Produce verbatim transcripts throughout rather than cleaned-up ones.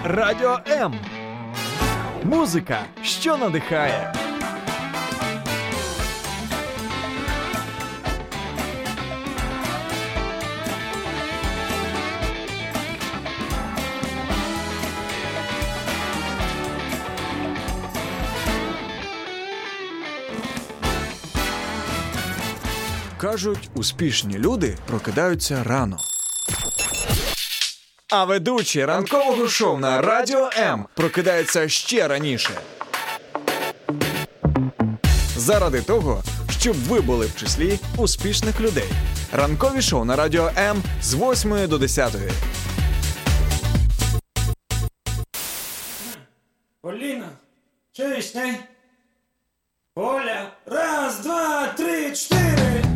Радіо М. Музика, що надихає. Кажуть, успішні люди прокидаються рано. А ведучий ранкового шоу на Радіо М прокидається ще раніше. Заради того, щоб ви були в числі успішних людей. Ранкові шоу на Радіо М з восьмої до десятої. Поліна, чуєш, не? Оля, раз, два, три, чотири.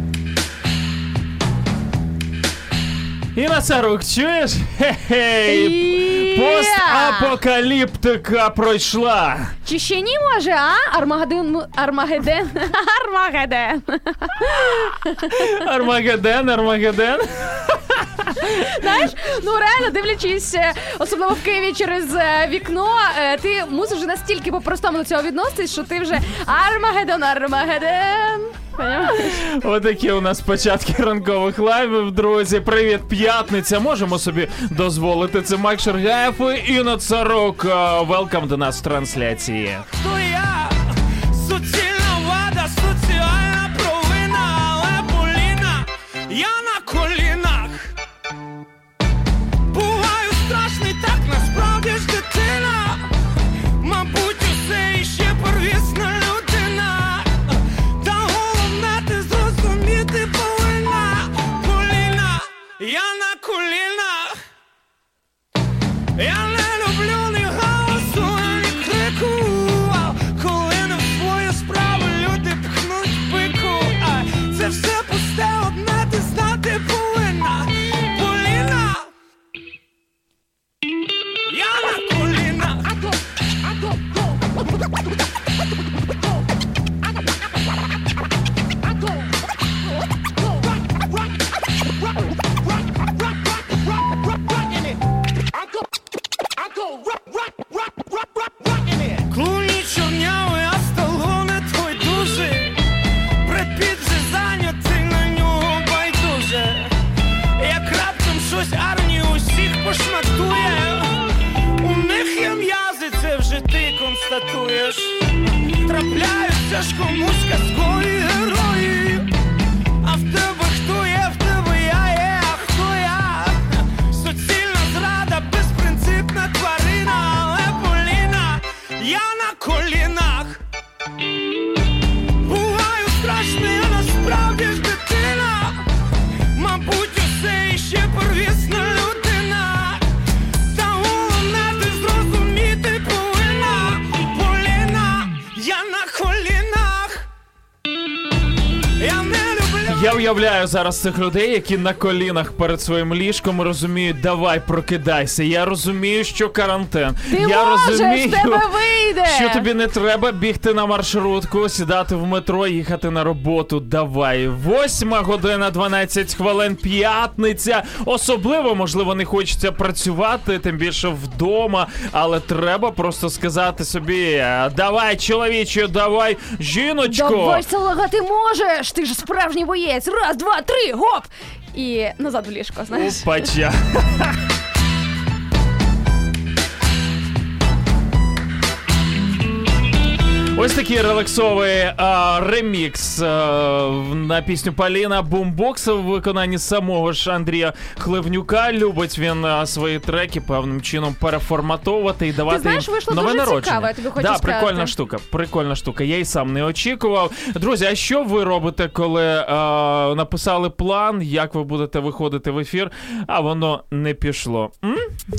Інна Царук, чуєш? Хе-хей! Постапокаліптика пройшла. Чи ще ні, може, а? Армагедден, Армагедден, Армагедден. Армагедден, Армагедден. Знаєш, ну реально, дивлячись, особливо в Києві через вікно, ти мусиш настільки по-простому до цього відноситись, що ти вже Армагедден, Армагедден. Отакі у нас початки ранкових лайвів, друзі. Привіт, п'ятниця. Можемо собі дозволити. Це Майк Шаргаєв і Інна Царук. Велкам до нас в трансляції. Хто я? Суцільна влада, соціальна провина, але Поліна, я на колінах. Буваю страшний, так насправді ж дитина. Мабуть, усе іще первісна людина. Та головне ти зрозуміти повинна. Поліна, я на колінах. Я не люблю ні галасу, ні крику. Коли не в свої справи люди пхнуть пику. Це все пусте, одне ти знати повинна. Поліна, я на колінах. Клуні чорняли, а Сталоне той дуже. Бред Піт же зайнятий, на нього байдуже. Як раптом щось армію усіх пошматує. У них є м'язи, це вже ти констатуєш. Трапляються ж комусь казкові герої. А в тебе хто є, в тебе я є, а хто я? Суцільна зрада, безпринципна тварина. Але Поліна, я на колінах. Буваю страшний, а насправді ж дитина. Мабуть, усе іще первісна людина. Та головне ти зрозуміти повинна. Поліна, я на колінах. Я не люблю. Я уявляю зараз цих людей, які на колінах перед своїм ліжком розуміють, давай, прокидайся. Я розумію, що карантин. Ти Я можеш, розумію, в тебе вийде. що тобі не треба бігти на маршрутку, сідати в метро, їхати на роботу. Давай. Восьма година, дванадцять хвилин, п'ятниця. Особливо, можливо, не хочеться працювати, тим більше вдома, але треба просто сказати собі, давай, чоловіче, давай, жіночко. Давай, салага, ти можеш, ти ж справжній боєць. Раз, два, три, гоп! І назад в ліжко, знаєш. Опача. Ось такий релаксовий а, ремікс а, на пісню Поліна «Бумбокс» в виконанні самого ж Андрія Хливнюка. Любить він а, свої треки певним чином переформатовувати і давати Ти знаєш, вийшло нове дуже народження. цікаво, я тобі хочу да, сказати. прикольна штука, прикольна штука. Я й сам не очікував. Друзі, а що ви робите, коли а, написали план, як ви будете виходити в ефір, а воно не пішло? М?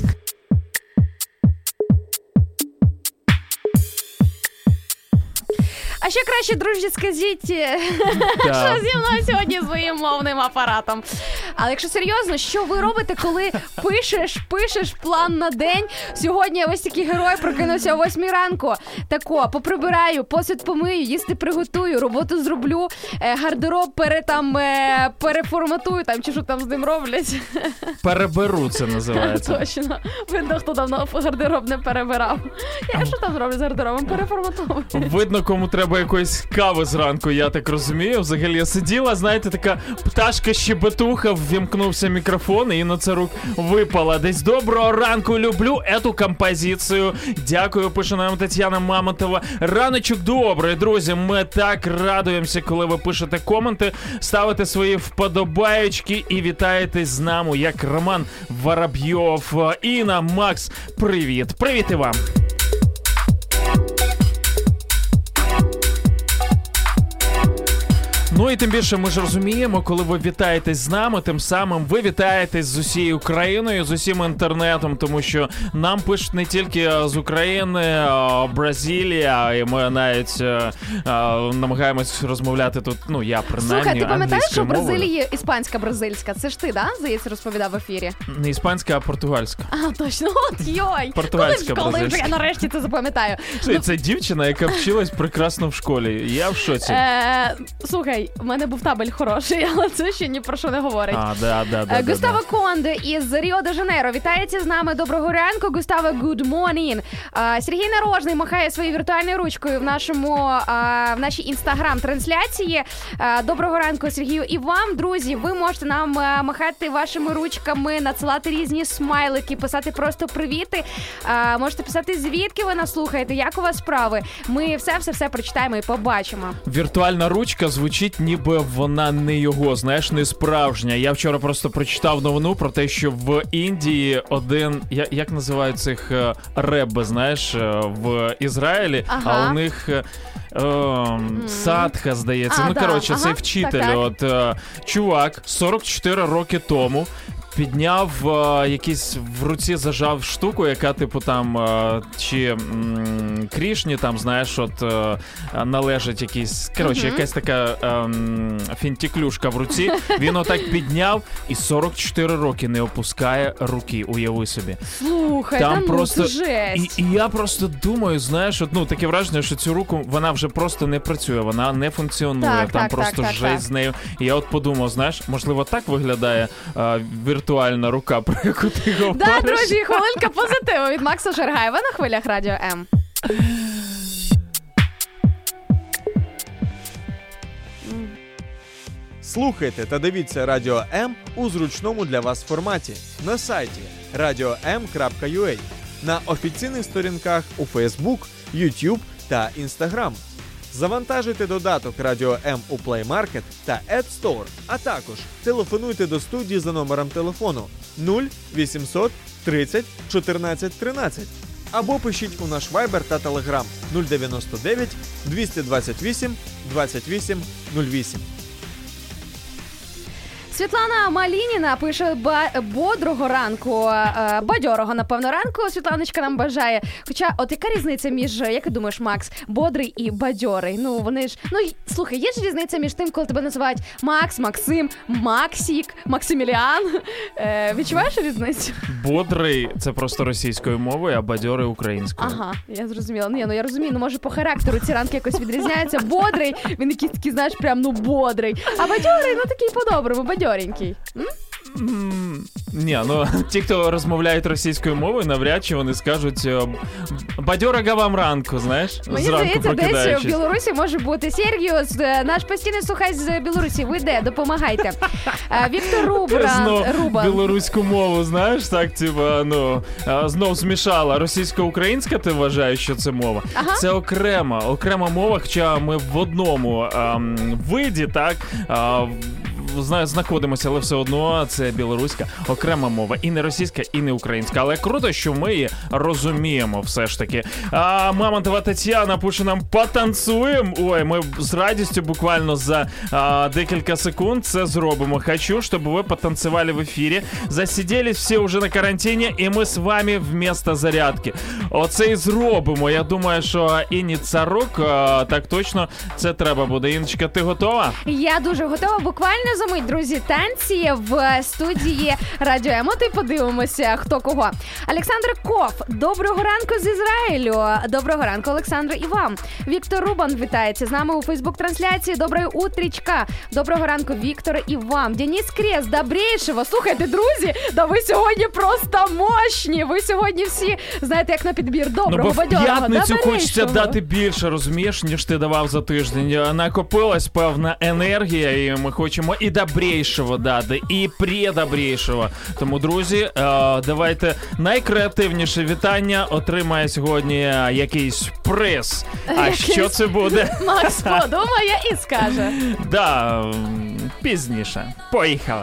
А ще краще, друзі, скажіть, Да. що зі мною сьогодні з моїм мовним апаратом. Але якщо серйозно, що ви робите, коли пишеш, пишеш план на день? Сьогодні ось такий герой прокинувся о восьмій ранку. Тако, поприбираю, посуд помию, їсти приготую, роботу зроблю, е, гардероб пере, там, е, переформатую, там, чи що там з ним роблять. Переберу це називається. Точно. Видно, хто давно гардероб не перебирав. Я що там зроблю з гардеробом? Переформатовую. Видно, кому треба якоїсь кави зранку, я так розумію. Взагалі я сиділа, знаєте, така пташка-щебетуха, ввімкнувся мікрофон і на це рук випала. Десь доброго ранку, люблю ету композицію. Дякую, пише нам Тетяна Мамонтова. Раночок добрий, друзі, ми так радуємося, коли ви пишете коменти, ставите свої вподобаєчки і вітаєтесь з нами, як Роман Воробйов. Інна, Макс, привіт. Привіт і вам. Ну і тим більше ми ж розуміємо, коли ви вітаєтесь з нами, тим самим ви вітаєтесь з усією Україною, з усім інтернетом, тому що нам пишуть не тільки з України, Бразилія, і ми навіть а, а, намагаємось розмовляти тут, ну я принаймні, Слухай, ти пам'ятаєш, що в мовою. Бразилії іспанська бразильська? Це ж ти, да? Здається, розповідав в ефірі. Не іспанська, а португальська. А, точно, от йой. Португальська, коли, коли вже бразильська. я нарешті це запам'ятаю. Це, це дівчина, яка вчилась прекрасно в школі. Я в шоці. Е, слухай, у мене був табель хороший, але це ще ні про що не говорить. А, да, да, да, Е, да, Густаво да. Конде із Ріо-де-Жанейро. Вітається з нами. Доброго ранку. Густаво, good morning. Е, Сергій Нарожний махає своєю віртуальною ручкою в нашому е, в нашій інстаграм-трансляції. Е, доброго ранку, Сергію. І вам, друзі, ви можете нам е, махати вашими ручками, надсилати різні смайлики, писати просто привіти. Е, можете писати, звідки ви нас слухаєте, як у вас справи. Ми все-все-все прочитаємо і побачимо. Віртуальна ручка звучить, ніби вона не його, знаєш, не справжня. Я вчора просто прочитав новину про те, що в Індії один, я, як називають цих е, реби, знаєш, е, в Ізраїлі, Ага. а у них е, е, садха, здається. А, ну, да, коротше, ага, цей вчитель, так, так. от е, чувак, сорок чотири роки тому підняв е, якийсь, в руці зажав штуку, яка типу там е, чи м, Крішні там, знаєш, от е, належить якийсь, коротше, Мгм. якась така е, фінтіклюшка в руці. Він отак підняв і сорок чотири роки не опускає руки, уяви собі. Слухай, Там та ну, просто- це жесть. І, і я просто думаю, знаєш, от, ну таке враження, що цю руку, вона вже просто не працює, вона не функціонує, Так, там так, просто так, так, жесть так. з нею. І я от подумав, знаєш, можливо, так виглядає е, віртуальна рука, про яку ти говориш. Да, друзі, хвилинка позитиву від Макса Шергаєва на хвилях Радіо М. Слухайте та дивіться Радіо М у зручному для вас форматі на сайті радіо ем крапка ю а, на офіційних сторінках у Facebook, YouTube та Instagram. Завантажуйте додаток Радіо М у Play Market та App Store, а також телефонуйте до студії за номером телефону нуль вісімсот тридцять чотирнадцять тринадцять або пишіть у наш Viber та Telegram нуль дев'яносто дев'ять двісті двадцять вісім двадцять вісім нуль вісім. Світлана Малініна пише ба- бодрого ранку, е, бадьорого, напевно, ранку. Світланочка нам бажає. Хоча, от яка різниця між, як ти думаєш, Макс, бодрий і бадьорий? Ну, вони ж, ну, й- слухай, є ж різниця між тим, коли тебе називають Макс, Максим, Максік, Максиміліан. Е, відчуваєш різницю? Бодрий – це просто російською мовою, а бадьорий – українською. Ага, я зрозуміла. Ну, я, ну, я розумію, ну, може, по характеру ці ранки якось відрізняються. Бодрий, він якийсь такий, знаєш, прям, ну, бодрий. А бадьорий, ну, такий по-доброму, бадьоренький. М? М, Ні, ну ті, хто розмовляють російською мовою, навряд чи вони скажуть е, бадьорого вам ранку, знаєш, Мені зранку здається, десь в прокидаючись. Білорусі може бути. Сергіус, наш постійний слухач з Білорусі, ви де? Допомагайте. Е, Віктор Рубран, Знов Рубан. білоруську мову, знаєш, так, типа, ну, а, знов змішала. Російсько-українська, ти вважаєш, що це мова? Ага. Це окрема, окрема мова, хоча ми в одному ем, виді, так, а, зна- знаходимося, але все одно це білоруська окрема мова. І не російська, і не українська. Але круто, що ми її розуміємо все ж таки. А Мамонтова Тетяна пише нам «потанцуємо». Ой, ми з радістю буквально за а, декілька секунд це зробимо. Хочу, щоб ви потанцевали в ефірі. Засиділись всі вже на карантині, і ми з вами вместо зарядки. Оце і зробимо. Я думаю, що Інні Царук, а, так точно, це треба буде. Інночка, ти готова? Я дуже готова. Буквально за мить, друзі, танці в студії Радіо М. От і подивимося, хто кого. Олександр Ков, доброго ранку з Ізраїлю. Доброго ранку, Олександр, і вам. Віктор Рубан вітається з нами у Фейсбук-трансляції. Доброї утрічка. Доброго ранку, Віктор, і вам. Денис Крес, добрейшего. Слухайте, друзі, да ви сьогодні просто мощні. Ви сьогодні всі, знаєте, як на підбір. Доброго, ну, бо бадьорого, в п'ятницю добрейшого. хочеться дати більше, розумієш, ніж ти давав за тиждень. Накопилась певна енергія, і ми хочемо і добрейшого дати, і предобрейшого. Тому, друзі, давайте найкреативніше вітання отримає сьогодні якийсь приз. А Якийсь... що це буде? Макс подумає і скаже. Да, пізніше. Поїхали.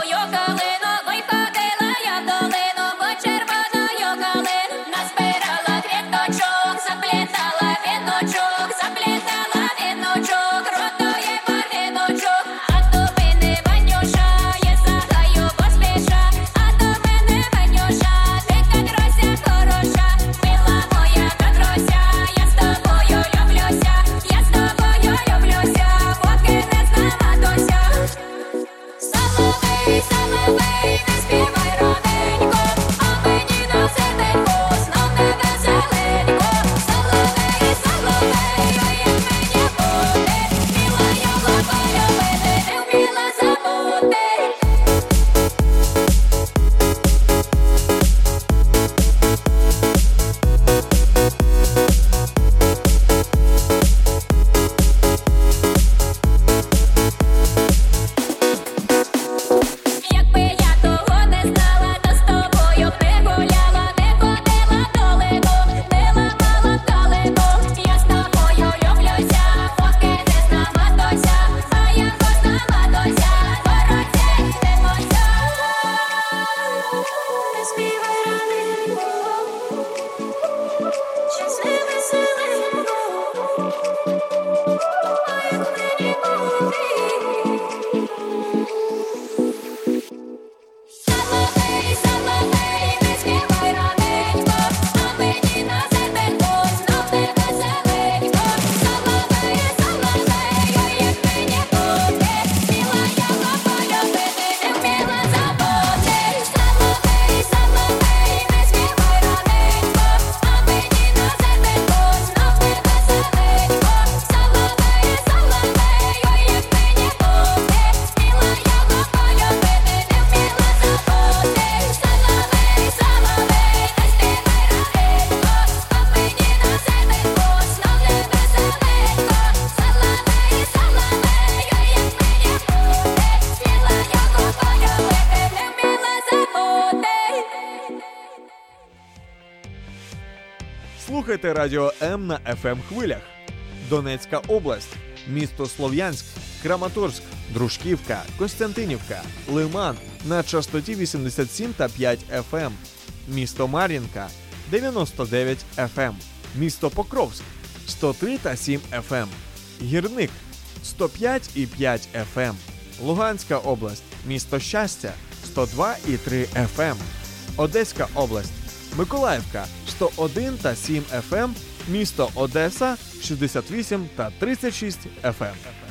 Слухайте Радіо М на еф ем хвилях. Донецька область, місто Слов'янськ, Краматорськ, Дружківка, Костянтинівка, Лиман на частоті вісімдесят сім та п'ять еф ем. Місто Мар'їнка дев'яносто дев'ять еф ем. Місто Покровськ сто три та сім еф ем. Гірник сто п'ять і п'ять еф ем. Луганська область, місто Щастя сто два і три еф ем. Одеська область, Миколаївка сто один та сім еф ем, місто Одеса шістдесят вісім та тридцять шість еф ем.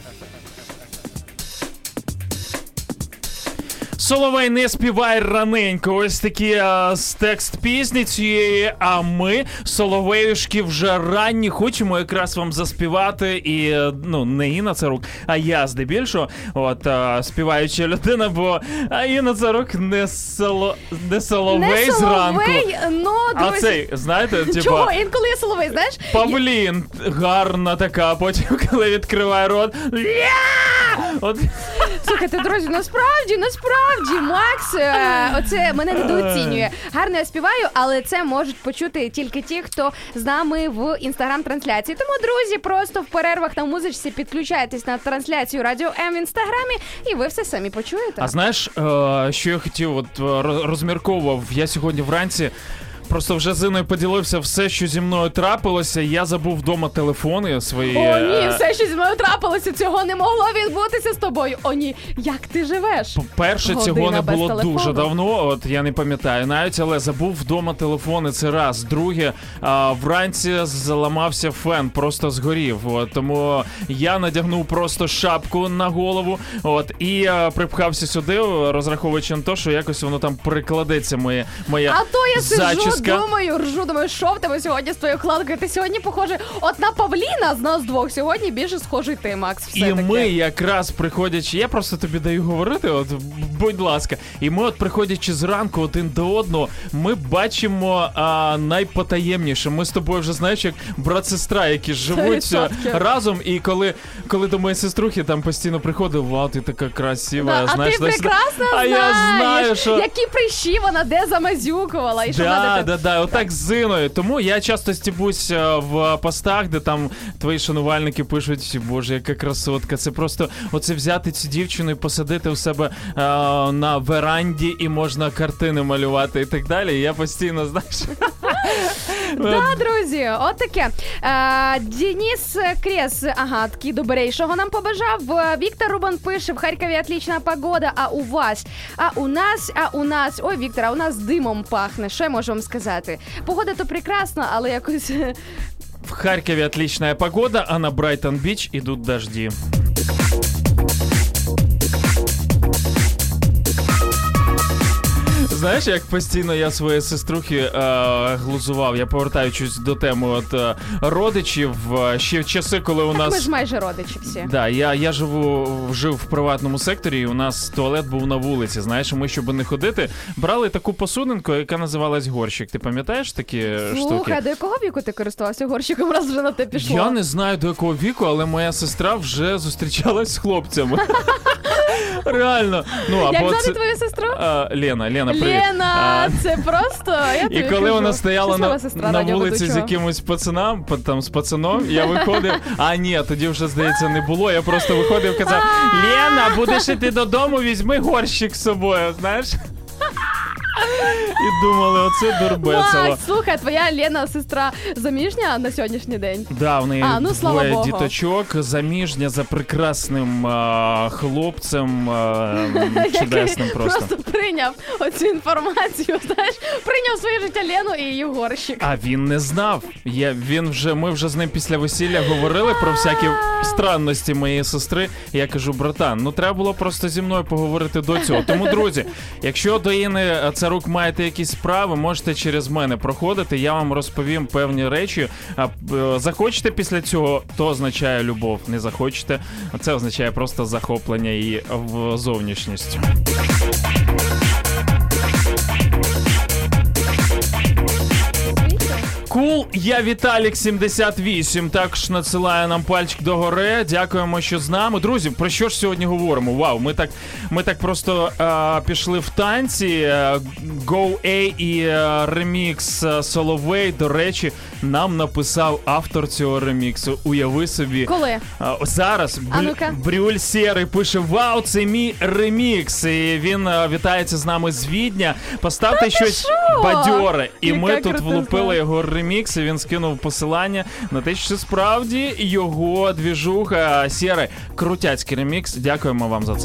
Соловей, не співай раненько. Ось такі а, текст пісні цієї, а ми, соловеюшки, вже ранні, хочемо якраз вам заспівати. І, ну, не Інна Царук, а я здебільшого, от, а, співаюча людина, бо а Інна Царук не, соло, не соловей не зранку. Соловей, ну, друзі. А цей, знаєте, типа... Чого? Інколи я соловей, знаєш? Павлін, гарна така, потім, коли відкриває рот... От... Слухайте, друзі, насправді, насправді, Макс, е, оце мене недооцінює. Гарно я співаю, але це можуть почути тільки ті, хто з нами в інстаграм-трансляції. Тому, друзі, просто в перервах на музичці підключайтесь на трансляцію Радіо М в інстаграмі, і ви все самі почуєте. А знаєш, е, що я хотів, от розмірковував, я сьогодні вранці просто вже з Іною поділився все, що зі мною трапилося. Я забув вдома телефони свої. О, ні, все, що зі мною трапилося, цього не могло відбутися з тобою. О, ні, як ти живеш? Перше, Година цього не без було телефону. дуже давно, от я не пам'ятаю навіть, але забув вдома телефони, це раз. Друге, а, вранці зламався фен, просто згорів. От, тому я надягнув просто шапку на голову, от, і а, припхався сюди, розраховуючи на те, що якось воно там прикладеться, моє, моя А то я сиджу, зачіска. думаю, ржу, думаю, що в тебе сьогодні з твоєю кладкою? Ти сьогодні похожий от на Павліна з нас двох. Сьогодні більше схожий ти, Макс, все-таки. І ми якраз приходячи, я просто тобі даю говорити, от, будь ласка, і ми от приходячи зранку один до одного, ми бачимо а, найпотаємніше. Ми з тобою вже, знаєш, як брат-сестра, які живуть сто відсотків. разом, і коли, коли до моєї сеструхи там постійно приходив, вау, ти така красива, Да, знаєш, а ти прекрасно а знаєш, я знаю, що... які прищі вона де замазюкувала. І що Да, вона да, да, отак з Іною. Тому я часто стібусь е, в постах, де там твої шанувальники пишуть, боже, яка красотка. Це просто оце взяти цю дівчину і посадити у себе е, на веранді, і можна картини малювати і так далі. І я постійно, знаєш... Да, друзі, от таке. Е, Денис Крес, ага, такий добрейшого нам побажав. Віктор Рубан пише, в Харкові отлична погода, а у вас? А у нас, а у нас, ой, Віктор, а у нас димом пахне, що я можу вам сказати? Погода то прекрасна, але якось... В Харькове отличная погода, а на Брайтон-Бич идут дожди. Знаєш, як постійно я своєї сеструхи е, глузував, я повертаючись до теми от, е, родичів, е, ще в часи, коли у Так нас... ми ж майже родичі всі. Да, я, я живу, жив в приватному секторі, і у нас туалет був на вулиці, знаєш, ми, щоб не ходити, брали таку посудинку, яка називалась горщик. Ти пам'ятаєш такі штуки? Слухай, до якого віку ти користувався горщиком, раз вже на те пішло? Я не знаю, до якого віку, але моя сестра вже зустрічалась з хлопцями. Реально. Ну, Як або звати це... твою сестру? А, Лена, Лена, привіт. Лена, А, це просто, я тобі І коли кажу, вона стояла щаслива на, сестра на вулиці з радіоведучого. якимось пацаном, по- там, з пацаном, я виходив, а ні, тоді вже, здається, не було, я просто виходив і казав, Лена, будеш іти додому, візьми горщик з собою, знаєш? І думали, оце дурбецело. Макс, слухай, твоя Лена сестра заміжня на сьогоднішній день? Да, в неї А, ну, слава двоє Богу. діточок, заміжня за прекрасним а, хлопцем, а, чудесним просто. Просто прийняв оцю інформацію, знаєш, прийняв в своє життя Лену і її горщик. А він не знав. Я, він вже, ми вже з ним після весілля говорили про всякі странності моєї сестри. Я кажу, братан, ну треба було просто зі мною поговорити до цього. Тому, друзі, якщо до Інни Царук маєте якісь справи, можете через мене проходити, я вам розповім певні речі. А, е, захочете після цього, то означає любов. Не захочете, це означає просто захоплення її в зовнішністю. Кул, я Віталік сімдесят вісім, також надсилає нам пальчик догори. Дякуємо, що з нами. Друзі, про що ж сьогодні говоримо? Вау, ми так, ми так просто е, пішли в танці. Е, Go A і е, ремікс е, Соловей, до речі, нам написав автор цього реміксу. Уяви собі. Коли? Е, зараз А Брю- ну-ка. Брюль Сєрий пише, вау, це мій ремікс. І він е, вітається з нами з Відня. Поставте щось що? бадьоре. І Яка ми тут крутизна. влупили його ремікс, і він скинув посилання на те, що справді його двіжуха Сєри. Крутяцький ремікс. Дякуємо вам за це.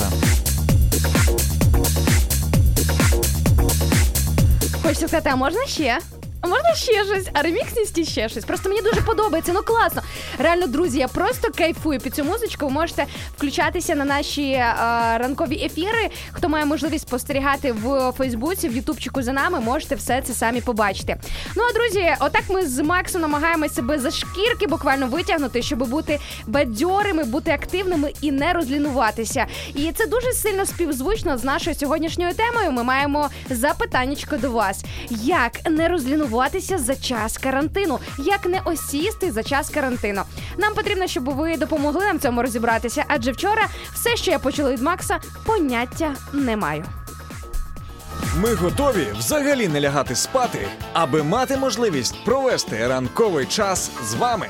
Хочеться сказати, а можна ще? А можна ще щось? А реміксністі ще щось. Просто мені дуже подобається, ну класно. Реально, друзі, я просто кайфую під цю музичку. Ви можете включатися на наші е, ранкові ефіри. Хто має можливість спостерігати в Фейсбуці, в Ютубчику за нами, можете все це самі побачити. Ну а друзі, отак ми з Максом намагаємося себе за шкірки буквально витягнути, щоб бути бадьорими, бути активними і не розлінуватися. І це дуже сильно співзвучно з нашою сьогоднішньою темою. Ми маємо запитаннячко до вас. Як не розлінуватися за час карантину? Як не осісти за час карантину? Нам потрібно, щоб ви допомогли нам в цьому розібратися, адже вчора все, що я почула від Макса, поняття не маю. Ми готові взагалі не лягати спати, аби мати можливість провести ранковий час з вами.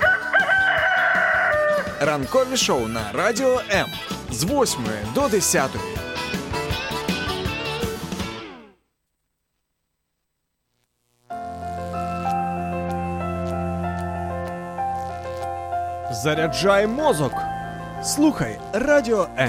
Ранкові шоу на Радіо М з восьмої до десятої. Заряджай мозок. Слухай Радіо М.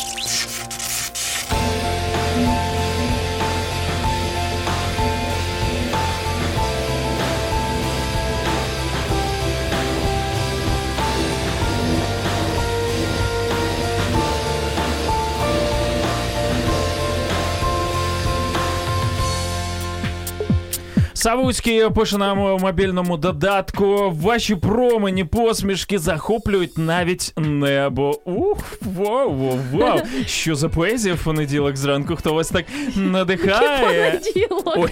Савуцький пише нам у мобільному додатку: ваші промені посмішки захоплюють навіть небо. Ух, вау, вау, вау. Що за поезія в понеділок зранку? Хто вас так надихає? Понеділок. Ой.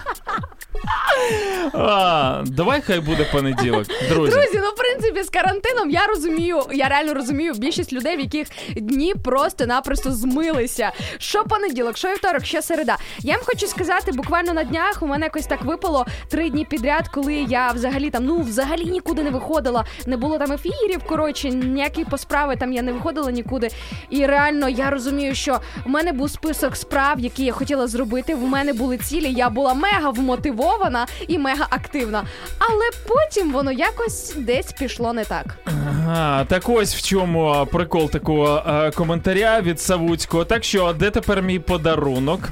А, давай хай буде понеділок, друзі. Друзі, ну в принципі з карантином я розумію, я реально розумію більшість людей, в яких дні просто-напросто змилися. Що понеділок, що вівторок, що середа. Я вам хочу сказати, буквально на днях у мене якось так випало три дні підряд, коли я взагалі там, ну взагалі нікуди не виходила, не було там ефірів, коротше, ніякі по справи там я не виходила нікуди. І реально я розумію, що в мене був список справ, які я хотіла зробити, в мене були цілі, я була мега вмотивована і мега активна. Але потім воно якось десь пішло не так. Ага, так ось в чому прикол такого е, коментаря від Савуцького. Так що, де тепер мій подарунок?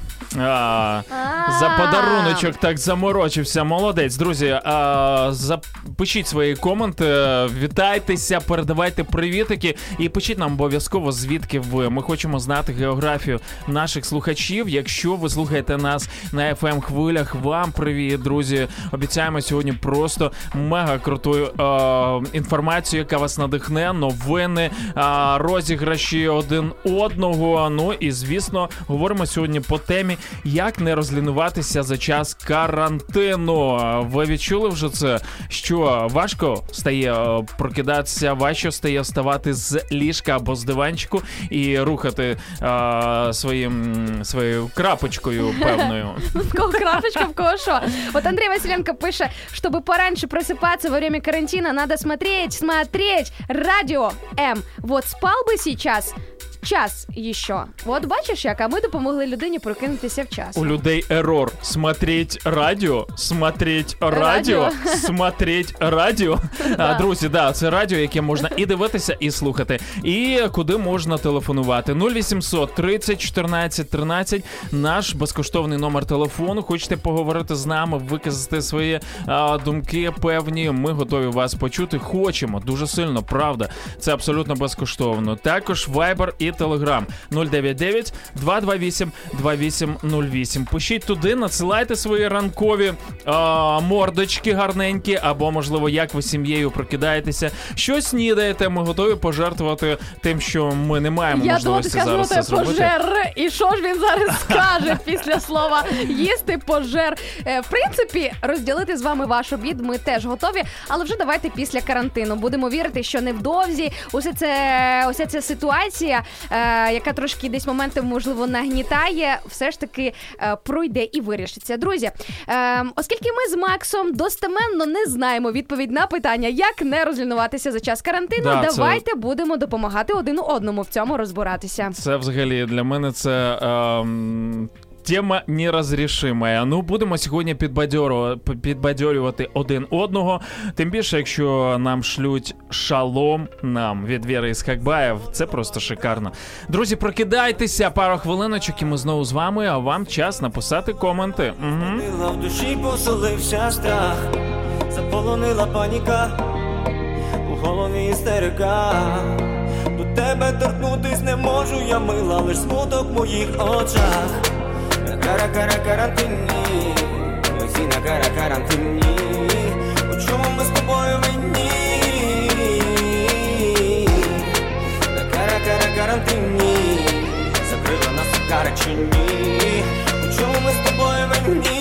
А, за подаруночок так заморочився. Молодець. Друзі, а, запишіть свої коменти, вітайтеся, передавайте привітики і пишіть нам обов'язково, звідки ви. Ми хочемо знати географію наших слухачів. Якщо ви слухаєте нас на еф ем-хвилях, вам привіт, друзі. Обіцяємо сьогодні просто мега крутою е, інформацію, яка вас надихне, новини, е, розіграші один одного. Ну і, звісно, говоримо сьогодні по темі, як не розлінуватися за час карантину. Ви відчули вже це? Що важко стає прокидатися, важко стає вставати з ліжка або з диванчику і рухати е, своїм, своєю крапочкою певною. В кого крапочка, в кого що? Вот Андрей Василенко пише, чтобы пораньше просыпаться во время карантина, надо смотреть, смотреть Радіо М. Вот спал бы сейчас час еще. От бачиш як, а ми допомогли людині прокинутися в час. У людей ерор. Смотреть радіо, смотреть радіо, смотреть радіо. А, друзі, да, це радіо, яке можна і дивитися, і слухати. І куди можна телефонувати. нуль вісімсот тридцять чотирнадцять тринадцять наш безкоштовний номер телефону. Хочете поговорити з нами, виказати свої а, думки певні, ми готові вас почути. Хочемо, дуже сильно, правда. Це абсолютно безкоштовно. Також Viber і Telegram нуль дев'ять дев'ять два два вісім два вісім нуль вісім. Пишіть туди, надсилайте свої ранкові а, мордочки гарненькі, або, можливо, як ви сім'єю прокидаєтеся, що снідаєте, ми готові пожертвувати тим, що ми не маємо Я можливості зараз це зробити. Пожер. І що ж він зараз скаже після слова їсти пожер? Е, в принципі, розділити з вами ваш обід ми теж готові, але вже давайте після карантину. Будемо вірити, що невдовзі усе це, уся ця ситуація, е, яка трошки десь моменти, можливо, нагнітає, все ж таки е, пройде і вирішиться. Друзі, е, оскільки ми з Максом достеменно не знаємо відповідь на питання, як не розлінуватися за час карантину, да, давайте це... будемо допомагати один одному в цьому розбиратися. Це взагалі для мене це... Ем... Тема нерозрішима. Ну, будемо сьогодні підбадьорювати один одного. Тим більше, якщо нам шлють шалом нам від Віри Ісхакбаєв. Це просто шикарно. Друзі, прокидайтеся, пару хвилиночок і ми знову з вами, а вам час написати коменти. Угу. В душі поселився страх, заполонила паніка, у голові істерика. До тебе торкнутись не можу я, мила, лиш смуток в моїх очах. Кара-кара карантинні, усі на кара-карантинні. У чому ми з тобою винні? Кара-кара карантинні, закрила нас у карачині. У чому ми з тобою винні?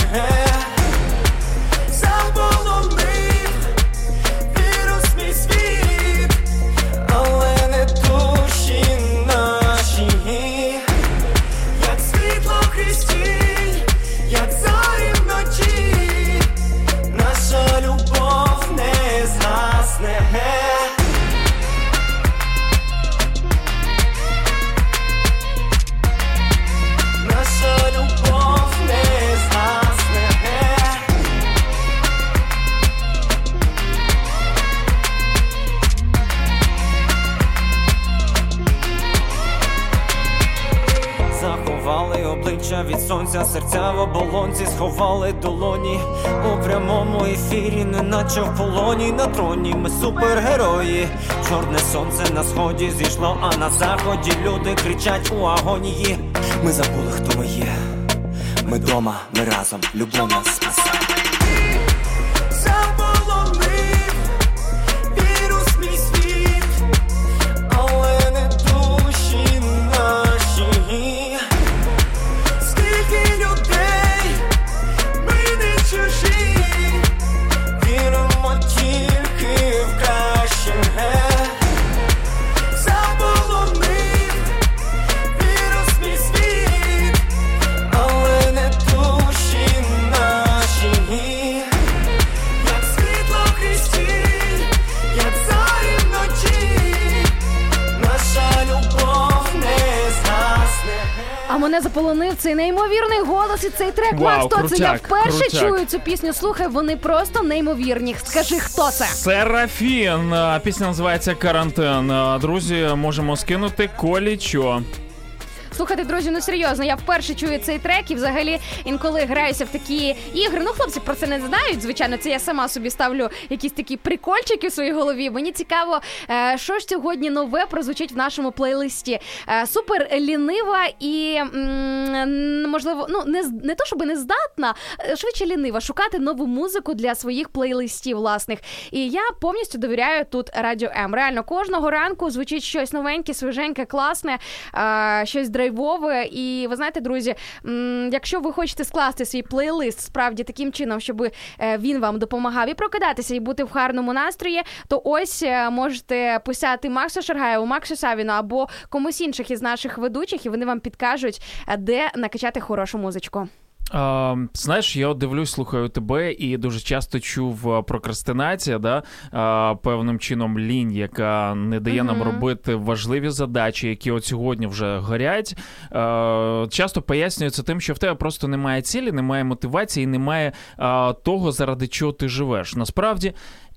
Вірус мій світ. обличчя від сонця, серця в оболонці, сховали долоні у прямому ефірі, неначе в полоні на троні. Ми супергерої, чорне сонце на сході зійшло, а на заході люди кричать у агонії. Ми забули, хто ми є, ми дома, ми разом, любов нас спасає. Заполонив вірус мій світ, але не душі наші. Скільки людей, ми не чужі, віримо тільки в краще. Заполонив вірус мій світ, але не душі наші. Як світло в Христі, як зорі вночі, наша любов не згасне. А мене заполонив цей неймовірний голос і цей трек. Вау, Макс, хто це? Я крутяк, вперше крутяк. чую цю пісню. Слухай, вони просто неймовірні. Скажи, хто це? Серафін. А, Пісня називається «Карантин». А, Друзі, можемо скинути колічо. Слухайте, друзі, ну серйозно, я вперше чую цей трек і взагалі інколи граюся в такі ігри. Ну, хлопці про це не знають, звичайно, це я сама собі ставлю якісь такі прикольчики в своїй голові. Мені цікаво, е, що ж сьогодні нове прозвучить в нашому плейлисті. Е, супер лінива і, м, можливо, ну, не, не то, щоб не здатна, швидше лінива, шукати нову музику для своїх плейлистів власних. І я повністю довіряю тут Радіо М. Реально, кожного ранку звучить щось новеньке, свіженьке, класне, е, щось драйвове. І ви знаєте, друзі, м, якщо ви хочете скласти свій плейлист справді таким чином, щоб е, він вам допомагав і прокидатися, і бути в гарному настрої, то ось е, можете писати Максу Шаргаєву, Максу Савіну або комусь інших із наших ведучих, і вони вам підкажуть, е, де накачати хорошу музичку. А, знаєш, я от дивлюсь, слухаю тебе і дуже часто чув прокрастинація, да? а, певним чином лінь, яка не дає mm-hmm. нам робити важливі задачі, які от сьогодні вже горять. А, часто пояснюється тим, що в тебе просто немає цілі, немає мотивації, немає а, того, заради чого ти живеш. Насправді,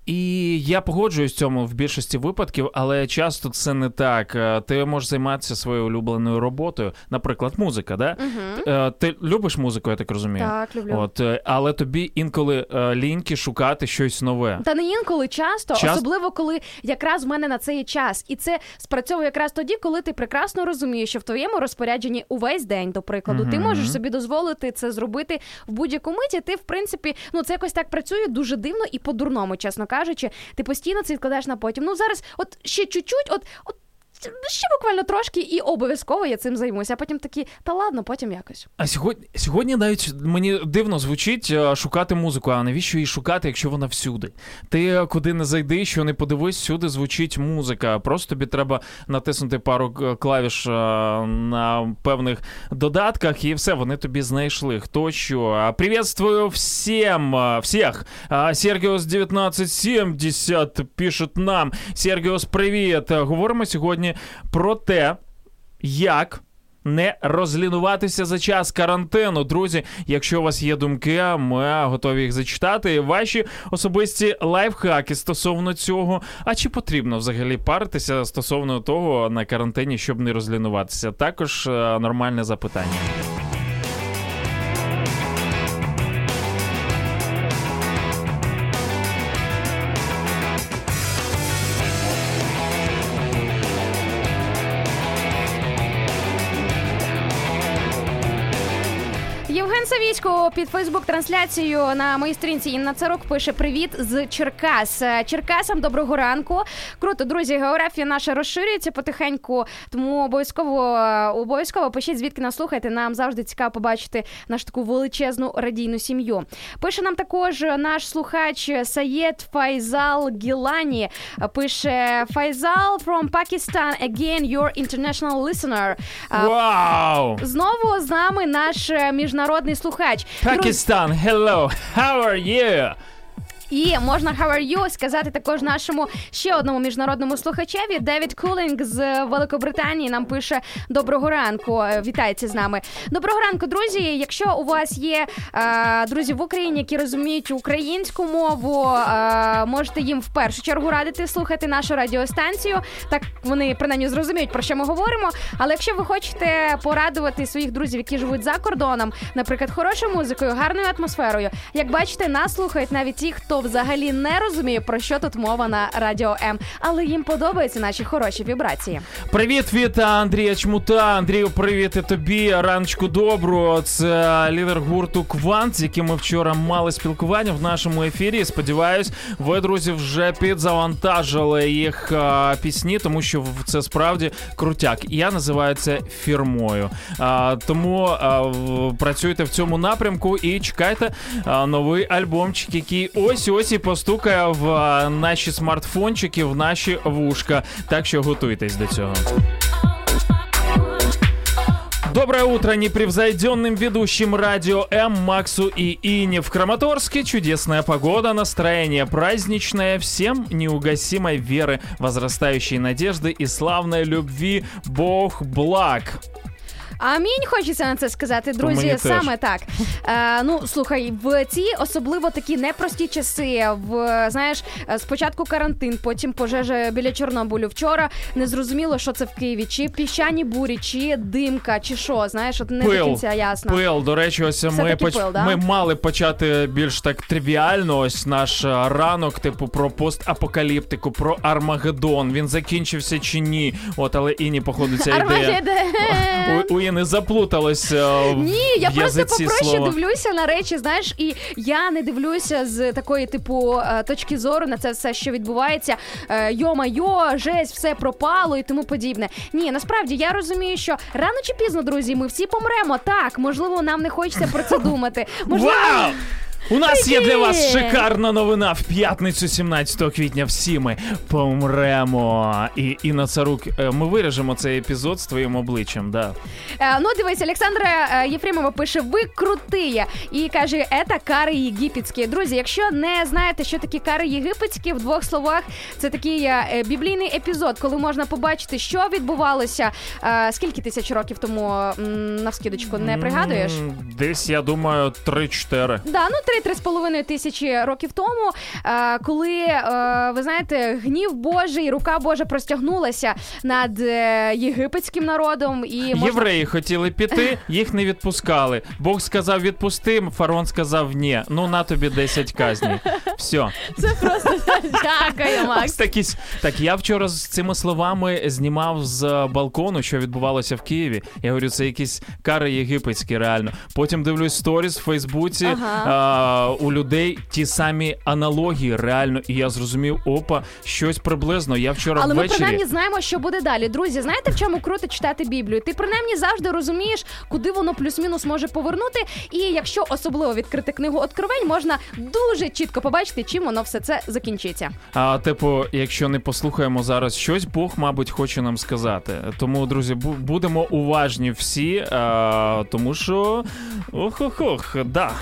і я погоджуюсь з цьому в більшості випадків, але часто це не так. Ти можеш займатися своєю улюбленою роботою, наприклад, музика, да? Угу. Ти любиш музику, я так розумію? Так, люблю. От, але тобі інколи ліньки шукати щось нове. Та не інколи, часто, Час... особливо, коли якраз в мене на це є час. І це спрацьовує якраз тоді, коли ти прекрасно розумієш, що в твоєму розпорядженні увесь день, до прикладу, угу. ти можеш собі дозволити це зробити в будь-яку миті. Ти, в принципі, ну це якось так працює дуже дивно і по-дурному, чесно кажучи, ти постійно це відкладаєш на потім. Ну, зараз, от ще чуть-чуть, от, от ще буквально трошки, і обов'язково я цим займуся. А потім такі, та ладно, потім якось. А сьогодні, сьогодні навіть мені дивно звучить шукати музику. А навіщо її шукати, якщо вона всюди? Ти куди не зайди, що не подивись, всюди звучить музика. Просто тобі треба натиснути пару клавіш на певних додатках, і все, вони тобі знайшли. Хто що. Приветствую всем, всех. Сергіос дев'ятнадцять сімдесят пишуть нам. Сергіос, привіт. Говоримо сьогодні про те, як не розлінуватися за час карантину. Друзі, якщо у вас є думки, ми готові їх зачитати. Ваші особисті лайфхаки стосовно цього. А чи потрібно взагалі паритися стосовно того на карантині, щоб не розлінуватися? Також нормальне запитання. Євген Савіцько під Фейсбук-трансляцією на моїй сторінці Інна Царук пише «Привіт з Черкас». Черкасам доброго ранку. Круто, друзі, географія наша розширюється потихеньку, тому обов'язково, обов'язково пишіть, звідки нас слухаєте. Нам завжди цікаво побачити нашу таку величезну радійну сім'ю. Пише нам також наш слухач Саєд Файзал Гілані. Пише «Файзал from Pakistan, again your international listener». Вау! Wow. Знову з нами наш міжнародний слухач. Пакистан, hello, how are you? І можна how are you сказати також нашому ще одному міжнародному слухачеві. Девід Кулінг з Великобританії нам пише «Доброго ранку». Вітається з нами. Доброго ранку, друзі. Якщо у вас є е, друзі в Україні, які розуміють українську мову, е, можете їм в першу чергу радити слухати нашу радіостанцію. Так вони принаймні зрозуміють, про що ми говоримо. Але якщо ви хочете порадувати своїх друзів, які живуть за кордоном, наприклад, хорошою музикою, гарною атмосферою, як бачите, нас слухають навіть ті, хто взагалі не розуміє, про що тут мова на Радіо М. Але їм подобаються наші хороші вібрації. Привіт від Андрія Чмута. Андрію, привіт і тобі. Раночку добру. Це лідер гурту «Квант», з яким ми вчора мали спілкування в нашому ефірі. Сподіваюсь, ви, друзі, вже підзавантажили їх а, пісні, тому що це справді крутяк. Я називаю це фірмою. А, тому а, в, працюйте в цьому напрямку і чекайте а, новий альбомчик, який ось-ось і постукає в а, наші смартфончики, в наші вушка. Так що готуйтесь до цього. Доброе утро непревзойденным ведущим Радио М Максу и Ине. В Краматорске чудесная погода, настроение праздничное, всем неугасимой веры, возрастающей надежды и славной любви. Бог благ. Амінь, хочеться на це сказати, друзі, саме так. Е, ну, слухай, в ці особливо такі непрості часи, в, знаєш, спочатку карантин, потім пожежа біля Чорнобилю. Вчора не зрозуміло, що це в Києві, чи піщані бурі, чи димка, чи що, знаєш, от не пил, до кінця ясно. Пил, до речі, ось ми, поч... пил, да? ми мали почати більш так тривіально, ось наш ранок, типу, про постапокаліптику, про Армагеддон. Він закінчився чи ні? От, але Іні, походу, ця ідея... У, у не заплуталося в Ні, я просто попроще слова. дивлюся на речі, знаєш, і я не дивлюся з такої, типу, точки зору на це все, що відбувається. Йо-майо, жесть, все пропало і тому подібне. Ні, насправді, я розумію, що рано чи пізно, друзі, ми всі помремо. Так, можливо, нам не хочеться про це думати. Можливо... Вау! У нас є для вас шикарна новина. В п'ятницю сімнадцятого квітня всі ми помремо. І Інна Царук, ми виріжемо цей епізод з твоїм обличчям, да. Е, ну, дивись, Олександра Єфремова пише, ви крутиє. І каже, це кари єгипетські. Друзі, якщо не знаєте, що такі кари єгипетські, в двох словах, це такий е, біблійний епізод, коли можна побачити, що відбувалося, е, скільки тисяч років тому, м, навскидочку, не пригадуєш? Десь, я думаю, три-чотири. Да, ну, три-три з половиною тисячі років тому, е, коли, е, ви знаєте, гнів Божий, рука Божа простягнулася над е, єгипетським народом. І можна... Євреї хотіли піти, їх не відпускали. Бог сказав відпусти, фараон сказав ні. Ну, на тобі десять казней. Все. Це просто дякую, Макс. Такі... Так, я вчора з цими словами знімав з балкону, що відбувалося в Києві. Я говорю, це якісь кари єгипетські, реально. Потім дивлюсь сторіс в Фейсбуці, ага. а, у людей ті самі аналогії, реально. І я зрозумів, опа, щось приблизно. Я вчора Але ввечері... ми принаймні знаємо, що буде далі. Друзі, знаєте, в чому круто читати Біблію? Ти принаймні завжди розумієш, куди воно плюс-мінус може повернути. І якщо особливо відкрити книгу Откровень, можна дуже чітко побачити, чим воно все це закінчиться. А, типу, якщо не послухаємо зараз щось, Бог, мабуть, хоче нам сказати. Тому, друзі, бу- будемо уважні всі, а, тому що... Ох-ох-ох, да.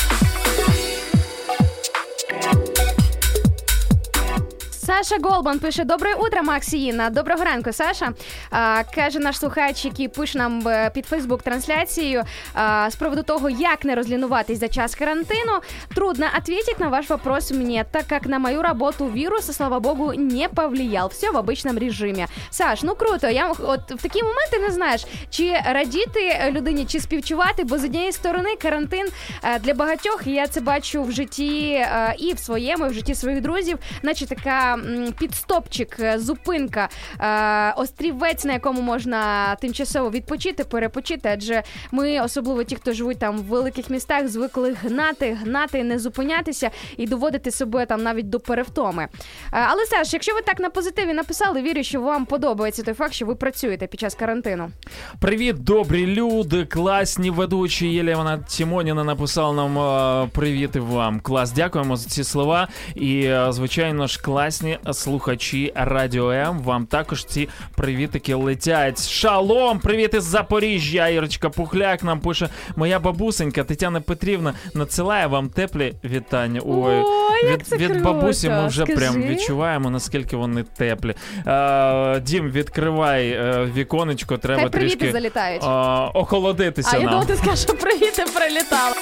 Саша Голбан пише: «Доброе утро, Макс і Інна». Доброго ранку, Саша. А, каже наш слухач, який пише нам під Фейсбук-трансляцією а, з приводу того, як не розлінуватись за час карантину. Трудно ответить на ваш вопрос мне, так как на мою работу вирус, слава богу, не повлиял. Все в обычном режимі. Саш, ну круто. Я от в такі моменти не знаєш, чи радіти людині, чи співчувати, бо з однієї сторони карантин для багатьох, я це бачу в житті і в своєму, і в житті своїх друзів, наче така підстопчик, зупинка, острівець, на якому можна тимчасово відпочити, перепочити, адже ми, особливо ті, хто живуть там в великих містах, звикли гнати, гнати, не зупинятися і доводити себе там навіть до перевтоми. Але, Саш, якщо ви так на позитиві написали, вірю, що вам подобається той факт, що ви працюєте під час карантину. Привіт, добрі люди, класні ведучі. Єлена Тімоніна написала нам привіт і вам. Клас, дякуємо за ці слова. І, звичайно ж, класні шановні слухачі Радіо М. Вам також ці привітики летять. Шалом! Привіт із Запоріжжя! Ірочка Пухляк нам пише: моя бабусенька Тетяна Петрівна надсилає вам теплі вітання. Ой, Ой, як від, це від круто. бабусі ми вже Скажи. прям відчуваємо, наскільки вони теплі. А, Дім, відкривай а, віконечко, треба Хай привіти трішки залітають. а, охолодитися А я нам. думала, ти скажеш, що привіти прилітали.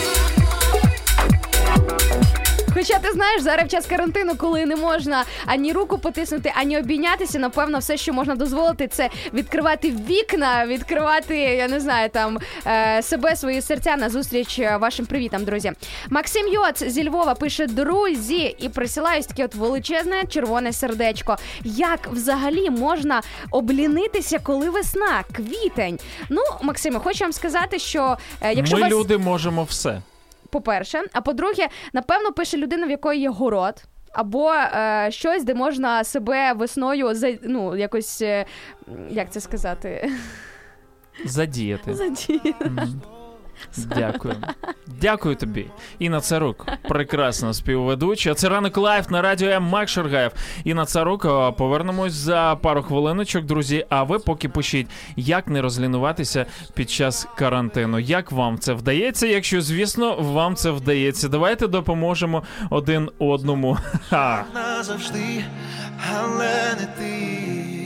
Хоча ти знаєш, зараз в час карантину, коли не можна ані руку потиснути, ані обійнятися, напевно, все, що можна дозволити, це відкривати вікна, відкривати, я не знаю, там е, себе, свої серця на зустріч вашим привітам, друзі. Максим Йоц зі Львова пише: друзі, і присилає таке от величезне червоне сердечко. Як взагалі можна облінитися, коли весна, квітень? Ну, Максиме, хочу вам сказати, що е, якщо Ми, вас... люди, можемо все. По-перше, а по-друге, напевно, пише людина, в якої є город, або е, щось, де можна себе весною, за, ну, якось, е, як це сказати? Задіяти. Задіяти. Mm. Дякую. Дякую тобі. Інна Царук, прекрасна співведуча. Це «Ранок лайв» на Радіо М. Мак Шаргаєв. Інна Царук, повернемось за пару хвилиночок, друзі. А ви поки пишіть, як не розлінуватися під час карантину. Як вам це вдається? Якщо, звісно, вам це вдається. Давайте допоможемо один одному. Ха. Назавжди, але не ти.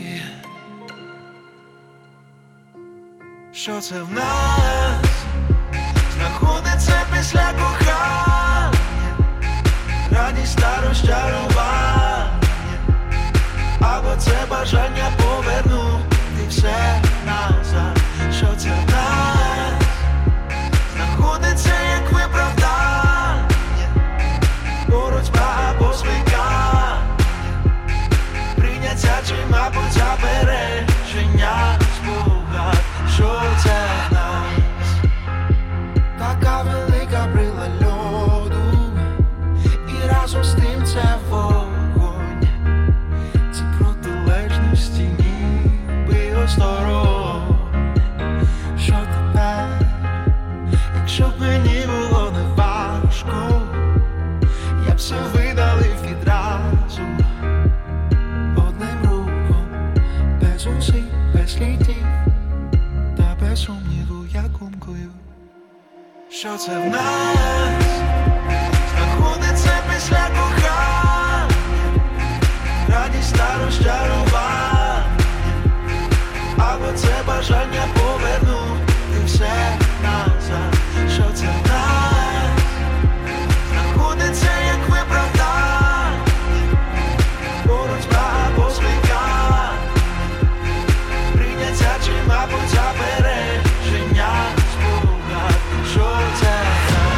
Що це в нас знаходиться після кохання, радість та розчарування, або це бажання повернути все назад. Що це в нас знаходиться як виправдання, боротьба або звикання, прийняття чи, мабуть, заперечення, спогад. Що це в нас? Така велика брила льоду, і разом з тим це вогонь. Ці протилежності ніби осторонь. Що тепер, якщо б мені було не важко, я б все видалив відразу, одним рухом, без усіх, без слідів, без сумніву, я кумкую. Що це в нас знаходиться після кохання, радість та розчарування, або це бажання повернути все назад. Що це в нас знаходиться як виправдання, боротьба або звикання, прийняття чи, мабуть, заперечення, спогад. Що це в нас?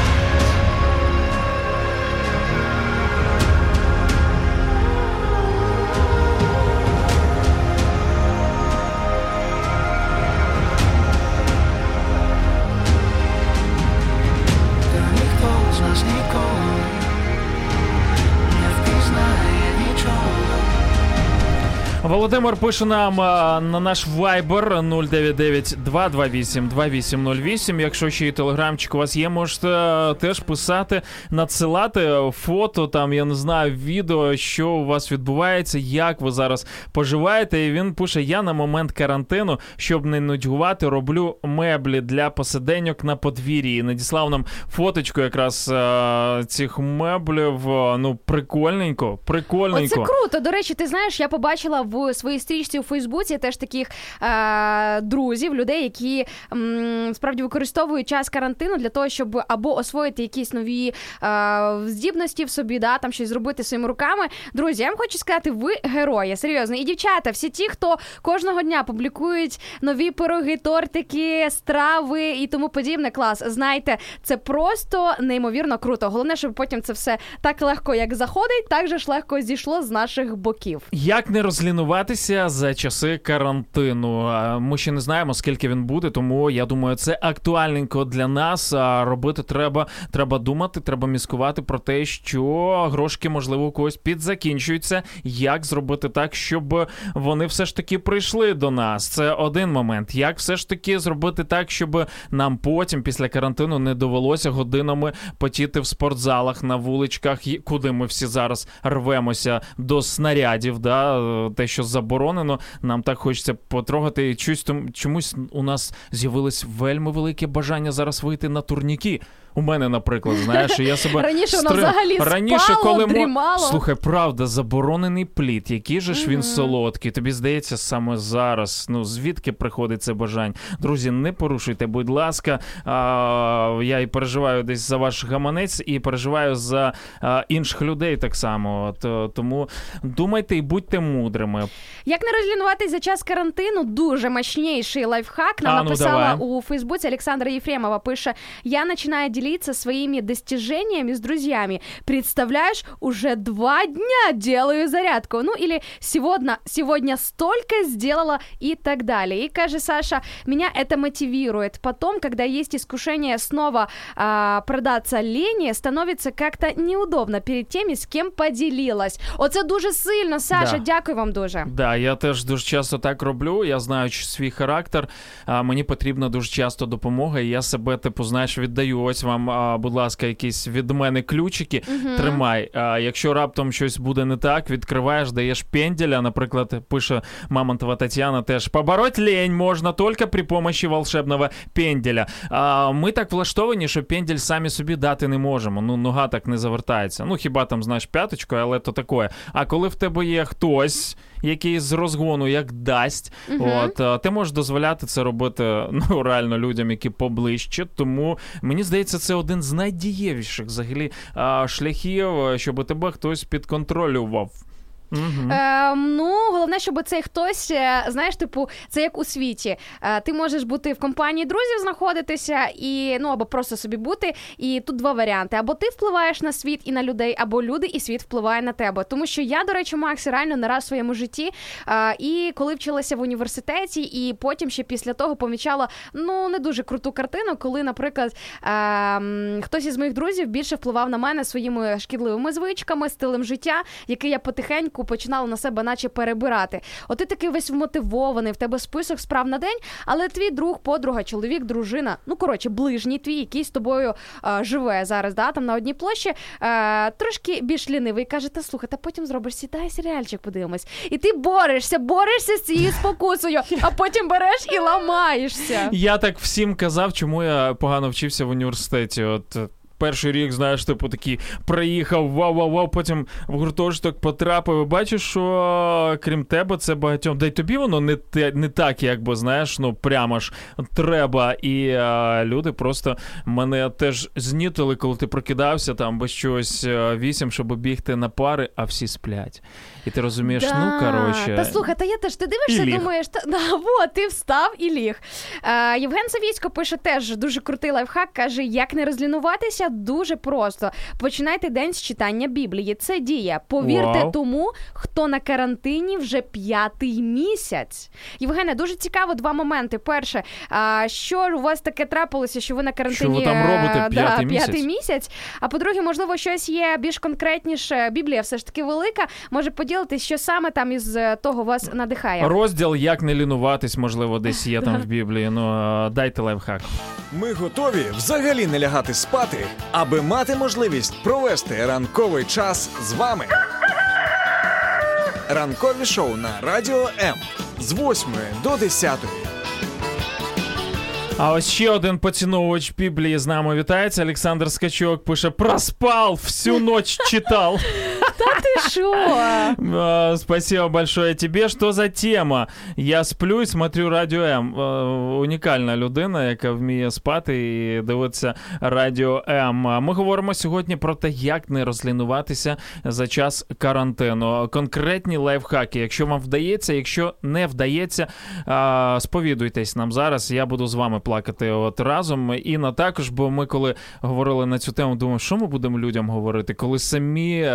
Та ніхто з нас ніколи не впізнає нічого. Володимир пише нам а, на наш Viber нуль дев'ять дев'ять два два вісім два вісім нуль вісім. Якщо ще й телеграмчик у вас є, можете а, теж писати, надсилати фото, там, я не знаю, відео, що у вас відбувається, як ви зараз поживаєте. І він пише: я на момент карантину, щоб не нудьгувати, роблю меблі для посиденьок на подвір'ї. І надіслав нам фоточку якраз а, цих меблів. Ну, прикольненько, прикольненько. Оце круто. До речі, ти знаєш, я побачила в своїй стрічці у Фейсбуці теж таких е- друзів, людей, які м- справді використовують час карантину для того, щоб або освоїти якісь нові е- здібності в собі, да, там щось зробити своїми руками. Друзі, я вам хочу сказати, ви герої, серйозно. І дівчата, всі ті, хто кожного дня публікують нові пироги, тортики, страви і тому подібне, клас. Знаєте, це просто неймовірно круто. Головне, щоб потім це все так легко, як заходить, так же ж легко зійшло з наших боків. Як не розлінуватися лінуватися за часи карантину. Ми ще не знаємо, скільки він буде, тому я думаю, це актуальненько для нас. Робити треба, треба думати, треба міскувати про те, що грошки, можливо, у когось підзакінчуються. Як зробити так, щоб вони все ж таки прийшли до нас? Це один момент. Як все ж таки зробити так, щоб нам потім, після карантину, не довелося годинами потіти в спортзалах, на вуличках, куди ми всі зараз рвемося до снарядів, да, те, що заборонено, нам так хочеться потрогати. І чомусь у нас з'явилось вельми велике бажання зараз вийти на турніки. У мене, наприклад, знаєш, я себе... Раніше стри... воно взагалі Раніше, спало, коли дрімало. Слухай, правда, заборонений плід, який же ж він Мгм. солодкий. Тобі здається, саме зараз, ну, звідки приходить це бажання? Друзі, не порушуйте, будь ласка. А, я і переживаю десь за ваш гаманець, і переживаю за а, інших людей так само. От, тому думайте і будьте мудрими. Як не розлінуватись за час карантину, дуже мощнейший лайфхак. Нам А, ну, написала давай. у Фейсбуці Александра Ефремова, пише: «Я начинаю делиться своими достижениями с друзьями. Представляешь, уже два дня делаю зарядку. Ну, или сегодня, сегодня столько сделала» и так далее. И, каже Саша, меня это мотивирует. Потом, когда есть искушение снова а, продаться лени, становится как-то неудобно перед теми, з ким поділилась. Оце дуже сильно, Саша, Да. дякую вам дуже. Да, я теж дуже часто так роблю, я знаю свій характер, а, мені потрібна дуже часто допомога, і я себе, типу, знаєш, віддаю. Ось вам, а, будь ласка, якісь від мене ключики, Угу. тримай. А, якщо раптом щось буде не так, відкриваєш, даєш пенделя, наприклад, пише Мамонтова Тетяна теж, побороть лень можна тільки при помощі волшебного пенделя. А, ми так влаштовані, що пендель самі собі дати не можемо, ну, нога так не завертається. Ну, хіба там, знаєш, п'яточкою, але то таке. А коли в тебе є хтось, який з розгону як дасть, Угу. от, а, ти можеш дозволяти це робити, ну, реально людям, які поближче, тому мені здається, це один з найдієвіших взагалі а, шляхів, щоб тебе хтось підконтролював. Угу. Е, ну, головне, щоб цей хтось, е, знаєш, типу, це як у світі. Е, ти можеш бути в компанії друзів знаходитися, і, ну, або просто собі бути, і тут два варіанти. Або ти впливаєш на світ і на людей, або люди і світ впливає на тебе. Тому що я, до речі, Макс, реально не раз в своєму житті, е, і коли вчилася в університеті, і потім ще після того помічала, ну, не дуже круту картину, коли, наприклад, е, хтось із моїх друзів більше впливав на мене своїми шкідливими звичками, стилем життя, який я потихеньку починала на себе наче перебирати. От ти такий весь вмотивований, в тебе список справ на день, але твій друг, подруга, чоловік, дружина, ну, коротше, ближній твій, який з тобою а, живе зараз, да, там на одній площі, а, трошки більш лінивий, каже, та слухай, та потім зробиш, сідай, серіальчик подивимось. І ти борешся, борешся з цією спокусою, а потім береш і ламаєшся. Я так всім казав, чому я погано вчився в університеті. От перший рік, знаєш, типу такий приїхав, вау-вау-вау, потім в гуртожиток потрапив. І бачиш, що крім тебе це багатьом. Да й тобі воно не, те, не так, якби, знаєш, ну прямо ж треба. І а, люди просто мене теж знітили, коли ти прокидався там без чогось вісім, щоб бігти на пари, а всі сплять. І ти розумієш, да. ну, коротше. Та слухай, та я теж, ти дивишся, думаєш, та, да, вот, ти встав і ліг. Е, Євген Савіцько пише теж дуже крутий лайфхак, каже, як не розлінуватися, дуже просто. Починайте день з читання Біблії. Це діє. Повірте Вау. тому, хто на карантині вже п'ятий місяць. Євгене, дуже цікаво два моменти. Перше, а, що у вас таке трапилося, що ви на карантині Що ви там робите п'ятий да, місяць? п'ятий місяць? А по-друге, можливо, щось є більш конкретніше. Біблія все ж таки велика. Може поділитись, що саме там із того вас надихає? Розділ «Як не лінуватись», можливо, десь є там в Біблії. Ну, дайте лайфхак. Ми готові взагалі не лягати спати, аби мати можливість провести ранковий час з вами. Ранкові шоу на Радіо М з восьмої до десятої. А ось ще один поціновувач Біблії з нами вітається. Олександр Скачок пише: «Проспал, всю ночь читал». Та ти що? Спасибо большое тебе. Що за тема? Я сплю і смотрю Радіо М. Унікальна людина, яка вміє спати і дивитися Радіо М. Ми говоримо сьогодні про те, як не розлінуватися за час карантину. Конкретні лайфхаки. Якщо вам вдається, якщо не вдається, сповідуйтесь нам зараз. Я буду з вами плакати от разом. Інна також, бо ми коли говорили на цю тему, думали, що ми будемо людям говорити, коли самі реально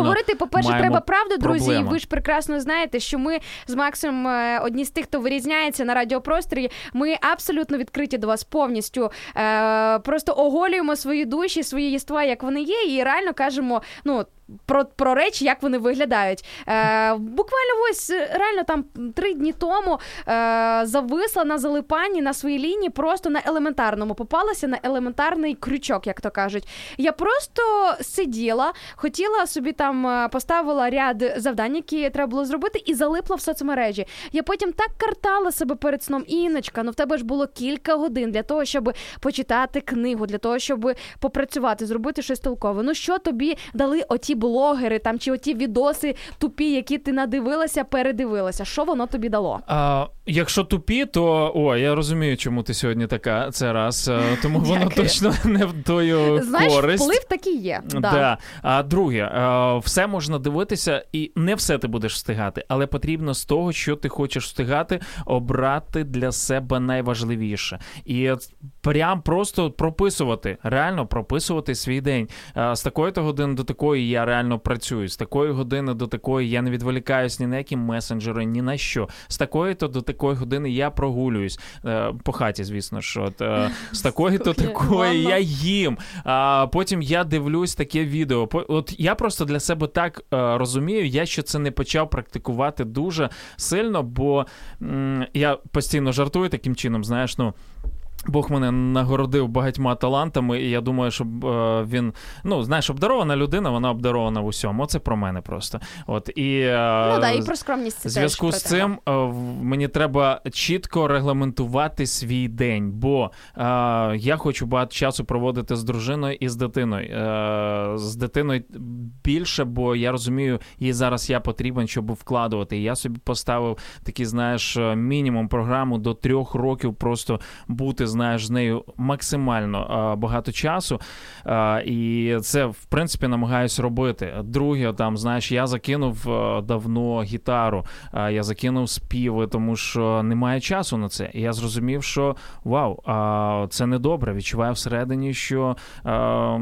говорити, по-перше, маємо треба правду, друзі, проблему. і ви ж прекрасно знаєте, що ми з Максом одні з тих, хто вирізняється на радіопросторі, ми абсолютно відкриті до вас повністю, е, просто оголюємо свої душі, свої єства, як вони є, і реально кажемо, ну, Про, про речі, як вони виглядають. Е, буквально ось, реально там три дні тому е, зависла на залипанні на своїй лінії, просто на елементарному, попалася на елементарний крючок, як то кажуть. Я просто сиділа, хотіла собі там, поставила ряд завдань, які треба було зробити, і залипла в соцмережі. Я потім так картала себе перед сном. Інночка, ну в тебе ж було кілька годин для того, щоб почитати книгу, для того, щоб попрацювати, зробити щось толкове. Ну що тобі дали оті блогери, там, чи оті відоси тупі, які ти надивилася, передивилася. Що воно тобі дало? А, якщо тупі, то, о, я розумію, чому ти сьогодні така, це раз, тому воно точно не в твою Знаєш, користь. вплив такий є. Да. Да. А друге, все можна дивитися, і не все ти будеш встигати, але потрібно з того, що ти хочеш встигати, обрати для себе найважливіше. І прям просто прописувати, реально прописувати свій день. З такої-то години до такої я реально працюю, з такої години до такої я не відволікаюсь ні на які месенджери, ні на що. З такої-то до такої години я прогулююсь. По хаті, звісно ж. От, з такої до такої я їм. А потім я дивлюсь таке відео. От я просто для себе так розумію, я ще це не почав практикувати дуже сильно, бо м, я постійно жартую таким чином, знаєш, ну, Бог мене нагородив багатьма талантами, і я думаю, що е, він, ну, знаєш, обдарована людина, вона обдарована в усьому. Оце про мене просто. От, і, е, ну, да, і про скромність це в зв'язку з цим е, мені треба чітко регламентувати свій день, бо е, я хочу багато часу проводити з дружиною і з дитиною. Е, з дитиною більше, бо я розумію, їй зараз я потрібен, щоб вкладувати. І я собі поставив такий, знаєш, мінімум програму до трьох років просто бути, знаєш, з нею максимально а, багато часу, а, і це, в принципі, намагаюсь робити. Друге, там, знаєш, я закинув а, давно гітару, а, я закинув співи, тому що немає часу на це. І я зрозумів, що вау, а, це недобре. Відчуваю всередині, що а,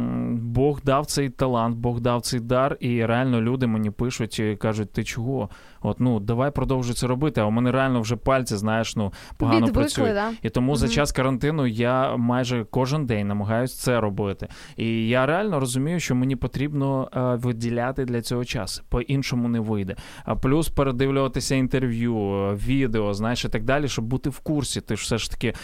Бог дав цей талант, Бог дав цей дар, і реально люди мені пишуть і кажуть, ти чого? От, ну, давай продовжуй це робити, а у мене реально вже пальці, знаєш, ну, погано Відвикли, працюють. Да? І тому mm-hmm. за час карантину я майже кожен день намагаюся це робити. І я реально розумію, що мені потрібно а, виділяти для цього час. По-іншому не вийде. А плюс передивлюватися інтерв'ю, відео, знаєш, і так далі, щоб бути в курсі. Ти ж все ж таки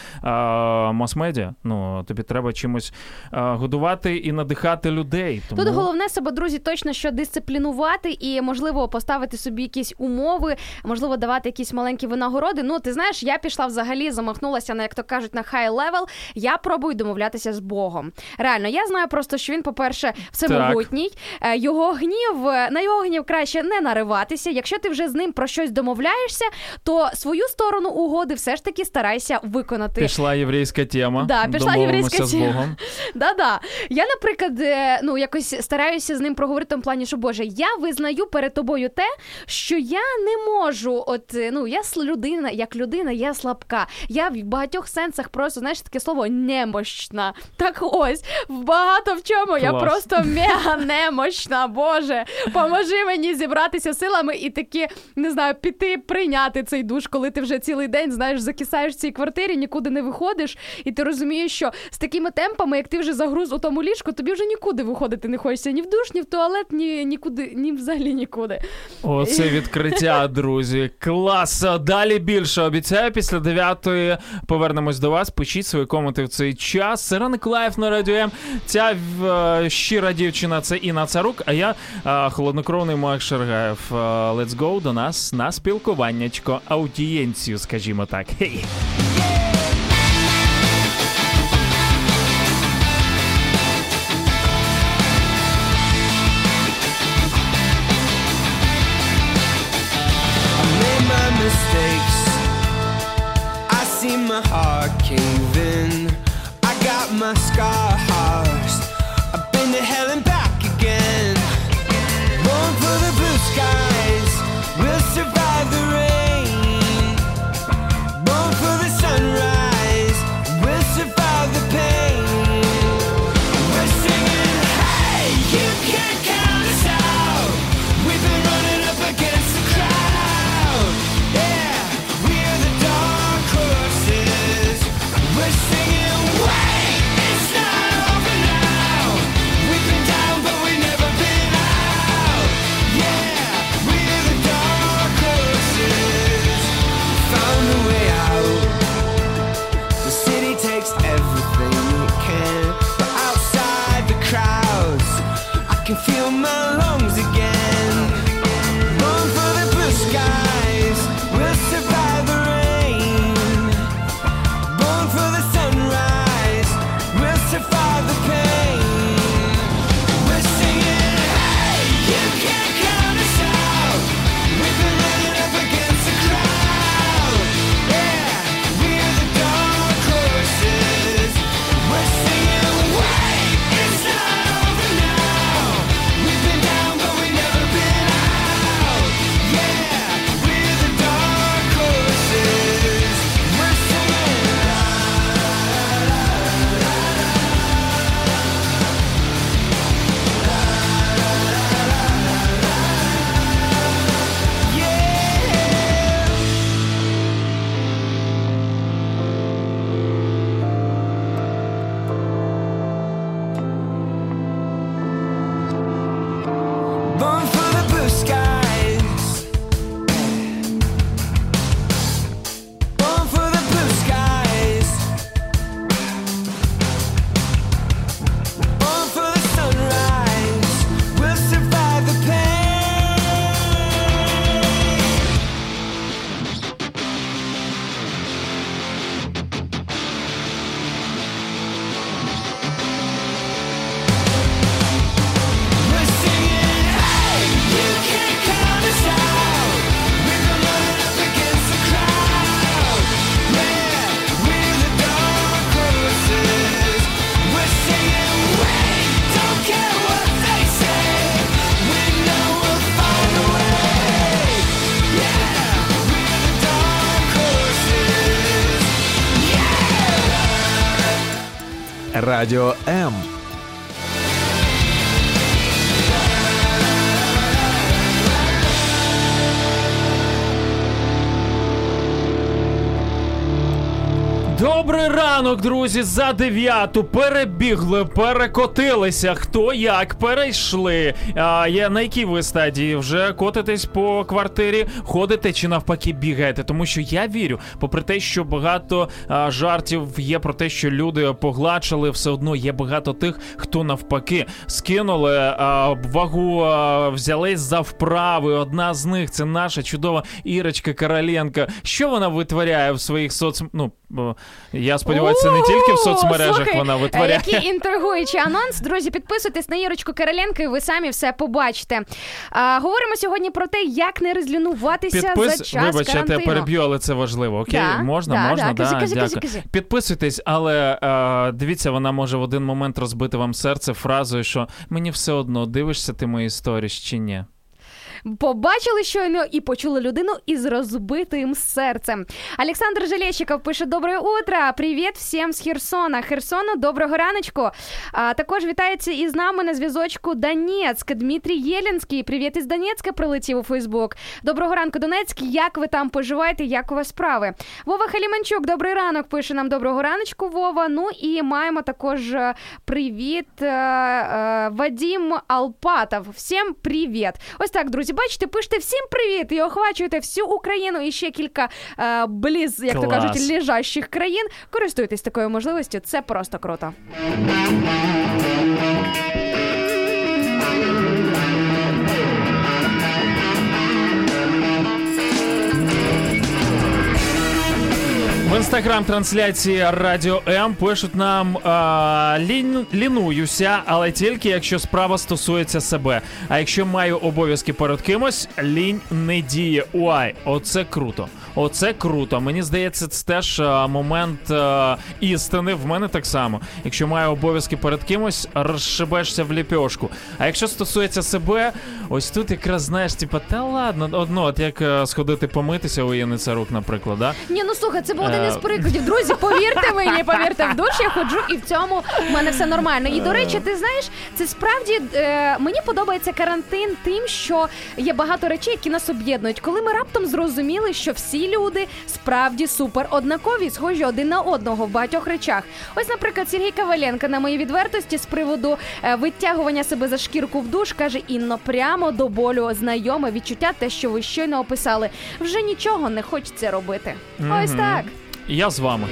а, мас-медіа, ну, тобі треба чимось а, годувати і надихати людей. Тому... Тут головне себе, друзі, точно, що дисциплінувати і, можливо, поставити собі якісь умови, можливо, давати якісь маленькі винагороди. Ну, ти знаєш, я пішла взагалі, замахнулася на, як то кажуть, на high level. Я пробую домовлятися з Богом. Реально, я знаю просто, що він, по-перше, всемогутній. Так. Його гнів, на його гнів краще не нариватися. Якщо ти вже з ним про щось домовляєшся, то свою сторону угоди все ж таки старайся виконати. Пішла єврейська тема. Да, пішла єврейська з Богом. Да-да. Я, наприклад, ну, якось стараюся з ним проговорити в тому плані, що, Боже, я визнаю перед тобою те, що я не можу, от, ну, я людина, як людина, я слабка. Я в багатьох сенсах просто, знаєш, таке слово немощна. Так ось, багато в чому Клас. Я просто мега немощна, Боже. Поможи мені зібратися силами і таки, не знаю, піти прийняти цей душ, коли ти вже цілий день, знаєш, закисаєш в цій квартирі, нікуди не виходиш, і ти розумієш, що з такими темпами, як ти вже загруз у тому ліжку, тобі вже нікуди виходити не хочеться. Ні в душ, ні в туалет, ні нікуди, ні взагалі нікуди. Оце відкриття, друзі. Клас! Далі більше. Обіцяю, після дев'ятої повернемось до вас. Пишіть свої коменти в цей час. Сера Николаїв на Радіо М. Ця е, щира дівчина – це Інна Царук, а я е, холоднокровний Марк Шаргаєв. Е, let's go до нас на спілкуваннячко, аудієнцію, скажімо так. Хей! Mistakes, I see my heart cave in. I got my scars, I've been to hell and back again. Born for the blue skies, we'll survive the rain. Born for the sunrise, we'll survive the pain. We're singing, hey, you can't count us out. Радіо М. Добрий ранок, друзі, за дев'яту перебігли, перекотилися, хто як, перейшли. А, є, на якій ви стадії? Вже котитесь по квартирі, ходите чи навпаки бігаєте? Тому що я вірю, попри те, що багато а, жартів є про те, що люди погладшали, все одно є багато тих, хто навпаки скинули а, вагу, а, взялись за вправи. Одна з них, це наша чудова Ірочка Короленко. Що вона витворяє в своїх соц... Ну, я сподіваюся, не тільки в соцмережах Слухай, вона витворяє. Який інтригуючий анонс. Друзі, підписуйтесь на Ірочку Короленко і ви самі все побачите. А, говоримо сьогодні про те, як не розлінуватися Підпис... за час Вибач, карантину. я тебе переб'ю, але це важливо. Окей? Да, можна? да, можна? да. Да, Кажи, кажи, дякую. кажи, кажи. Підписуйтесь, але е, дивіться, вона може в один момент розбити вам серце фразою, що мені все одно, дивишся ти мої сторіс чи ні. Побачили щойно і почули людину із розбитим серцем. Олександр Желещиков пише: «Доброе утро, привіт всім з Херсона. Херсону, доброго раночку». А, також вітається із нами на зв'язочку Донецьк. Дмитрій Єлінський, привіт із Донецька, прилетів у Фейсбук. Доброго ранку, Донецьк, як ви там поживаєте, як у вас справи? Вова Халіманчук, добрий ранок, пише нам: доброго раночку, Вова. Ну і маємо також привіт Вадим Алпатов. Всім привіт. Ось так, друзі. Бачите, пишете всім привіт і охвачуєте всю Україну і ще кілька е, бліз, як Клас. то кажуть, лежащих країн. Користуйтесь такою можливістю, це просто круто. В інстаграм-трансляції Радіо М пишуть нам: а, лін, лінуюся, але тільки якщо справа стосується себе. А якщо маю обов'язки перед кимось, лінь не діє. Уай, оце круто. Оце круто. Мені здається, це теж а, момент а, істини. В мене так само. Якщо маю обов'язки перед кимось, розшибешся в ліпьошку. А якщо стосується себе, ось тут якраз, знаєш, типа, та ладно, одно, от як а, сходити помитися у Яни Царук, наприклад, да? Ні, ну слухай, це був один із прикладів. Друзі, повірте мені, повірте, в душ я ходжу і в цьому в мене все нормально. І, до речі, ти знаєш, це справді, е, мені подобається карантин тим, що є багато речей, які нас об'єднують. Коли ми раптом зрозуміли, що всі люди справді супер однакові, схожі один на одного в багатьох речах. Ось, наприклад, Сергій Коваленко на моїй відвертості з приводу е, витягування себе за шкірку в душ каже: Інно, прямо до болю знайоме відчуття, те, що ви щойно описали. Вже нічого не хочеться робити. Mm-hmm. Ось так. Я з вами.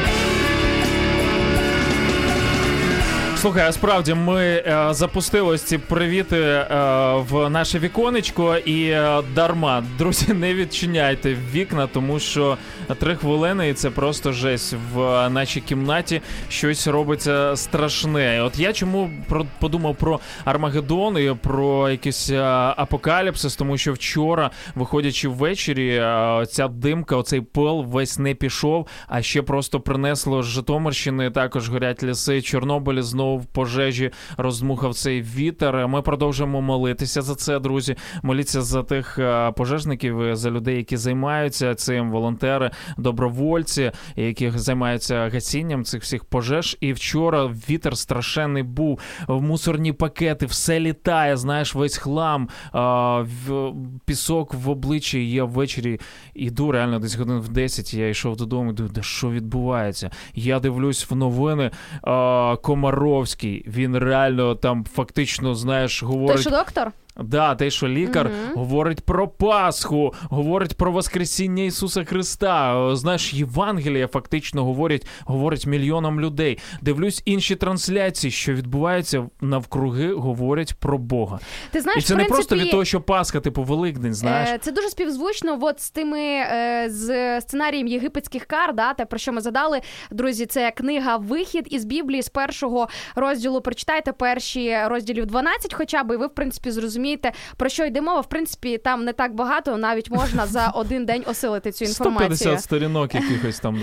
Слухай, а справді ми е, запустили ці привіти е, в наше віконечко і е, дарма. Друзі, не відчиняйте вікна, тому що три хвилини і це просто жесть. В нашій кімнаті щось робиться страшне. От я чому про, подумав про Армагеддон і про якийсь е, апокаліпсис, тому що вчора, виходячи ввечері, е, ця димка, оцей пил весь не пішов, а ще просто принесло з Житомирщини, також горять ліси, Чорнобилі знову в пожежі роздмухав цей вітер. Ми продовжуємо молитися за це, друзі. Моліться за тих пожежників, за людей, які займаються цим, волонтери, добровольці, які займаються гасінням цих всіх пожеж. І вчора вітер страшенний був, в мусорні пакети, все літає, знаєш, весь хлам, пісок в обличчі. Я ввечері йду, реально, десь годин в десять, я йшов додому, думаю, да що відбувається? Я дивлюсь в новини, Комаров, він реально там фактично, знаєш, говорить... Той, що доктор? Да, те, що лікар mm-hmm. говорить про Пасху, говорить про Воскресіння Ісуса Христа. Знаєш, Євангелія фактично говорить, говорить мільйонам людей. Дивлюсь інші трансляції, що відбуваються навкруги, говорять про Бога. Ти знаєш, і це в не принципі, просто від того, що Пасха, типу Великдень, знаєш. Це дуже співзвучно от з тими, з сценарієм єгипетських кар, да, те, про що ми задали. Друзі, це книга «Вихід» із Біблії, з першого розділу. Прочитайте перші розділів дванадцять хоча б, і ви, в принципі, зрозумієте, про що йде мова. В принципі, там не так багато, навіть можна за один день осилити цю інформацію. сто п'ятдесят сторінок якихось там, да? Та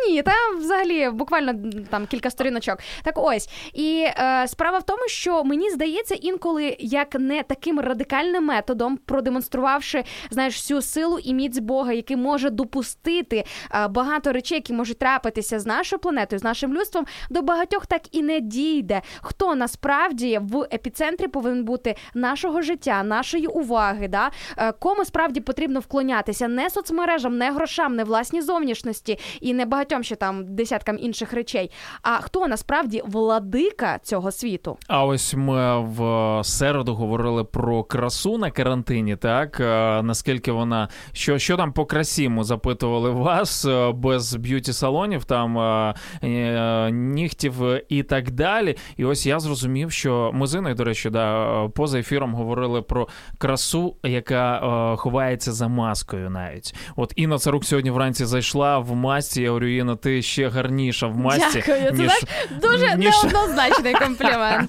ні, там взагалі буквально там кілька сторіночок. Так ось, і е, справа в тому, що мені здається, інколи, як не таким радикальним методом, продемонструвавши, знаєш, всю силу і міць Бога, який може допустити е, багато речей, які можуть трапитися з нашою планетою, з нашим людством, до багатьох так і не дійде. Хто насправді в епіцентрі повинен бути нашого життя, нашої уваги, да? Е, кому справді потрібно вклонятися, не соцмережам, не грошам, не власній зовнішності і не багатьом ще там десяткам інших речей, а хто насправді владика цього світу. А ось ми в середу говорили про красу на карантині, так? Наскільки вона... Що, що там по красі, ми запитували вас, без б'юті-салонів, там нігтів і так далі. І ось я зрозумів, що ми з Інною, до речі, да, поза ефіром говорили про красу, яка ховається за маскою навіть. От Інна Царук сьогодні вранці зайшла в масці, я говорю, Інна, ти ще гарніша в масці. Дякую, це ніж, дуже ніж... неоднозначний комплімент.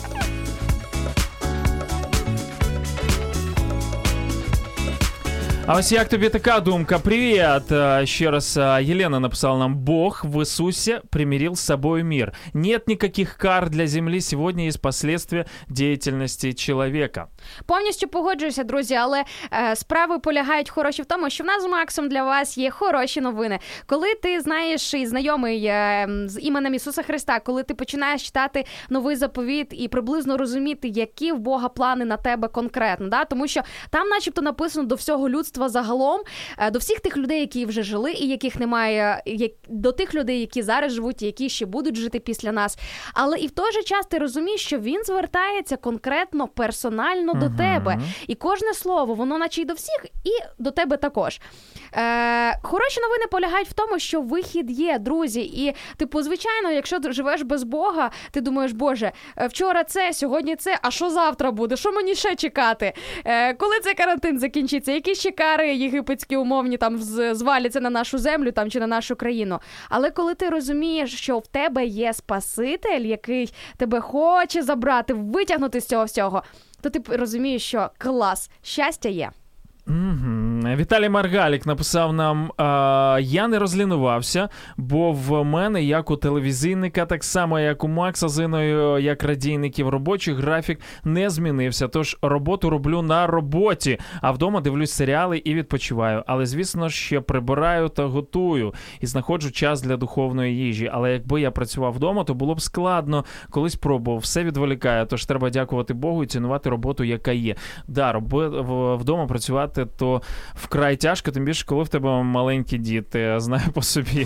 А ось як тобі така думка? Привіт! Ще раз Єлена написала нам: Бог в Иисусе примирил с собой мир. Нет никаких кар для земли. Сегодня есть последствия деятельности человека. Повністю погоджуюся, друзі, але е, справи полягають хороші в тому, що в нас з Максом для вас є хороші новини. Коли ти знаєш і знайомий е, з іменем Ісуса Христа, коли ти починаєш читати новий заповіт і приблизно розуміти, які в Бога плани на тебе конкретно, да? Тому що там начебто написано до всього людства загалом, до всіх тих людей, які вже жили і яких немає, до тих людей, які зараз живуть і які ще будуть жити після нас. Але і в той же час ти розумієш, що він звертається конкретно, персонально до uh-huh. тебе. І кожне слово, воно наче й до всіх, і до тебе також. Е, хороші новини полягають в тому, що вихід є, друзі. І, типу, звичайно, якщо ти живеш без Бога, ти думаєш, Боже, вчора це, сьогодні це, а що завтра буде? Що мені ще чекати? Е, коли цей карантин закінчиться? Які ще кари єгипетські умовні там зваляться на нашу землю там, чи на нашу країну? Але коли ти розумієш, що в тебе є Спаситель, який тебе хоче забрати, витягнути з цього всього, то ти розумієш, що клас, щастя є. Mm-hmm. Віталій Маргалік написав нам: я не розлінувався, бо в мене, як у телевізійника, так само, як у Макса з Інною, як радійників, робочий графік не змінився. Тож роботу роблю на роботі, а вдома дивлюсь серіали і відпочиваю. Але, звісно ж, ще прибираю та готую і знаходжу час для духовної їжі. Але якби я працював вдома, то було б складно. Колись пробував, все відволікає. Тож треба дякувати Богу і цінувати роботу, яка є. Да, роби, вдома працювати то вкрай тяжко, тим більше, коли в тебе маленькі діти, знаю по собі.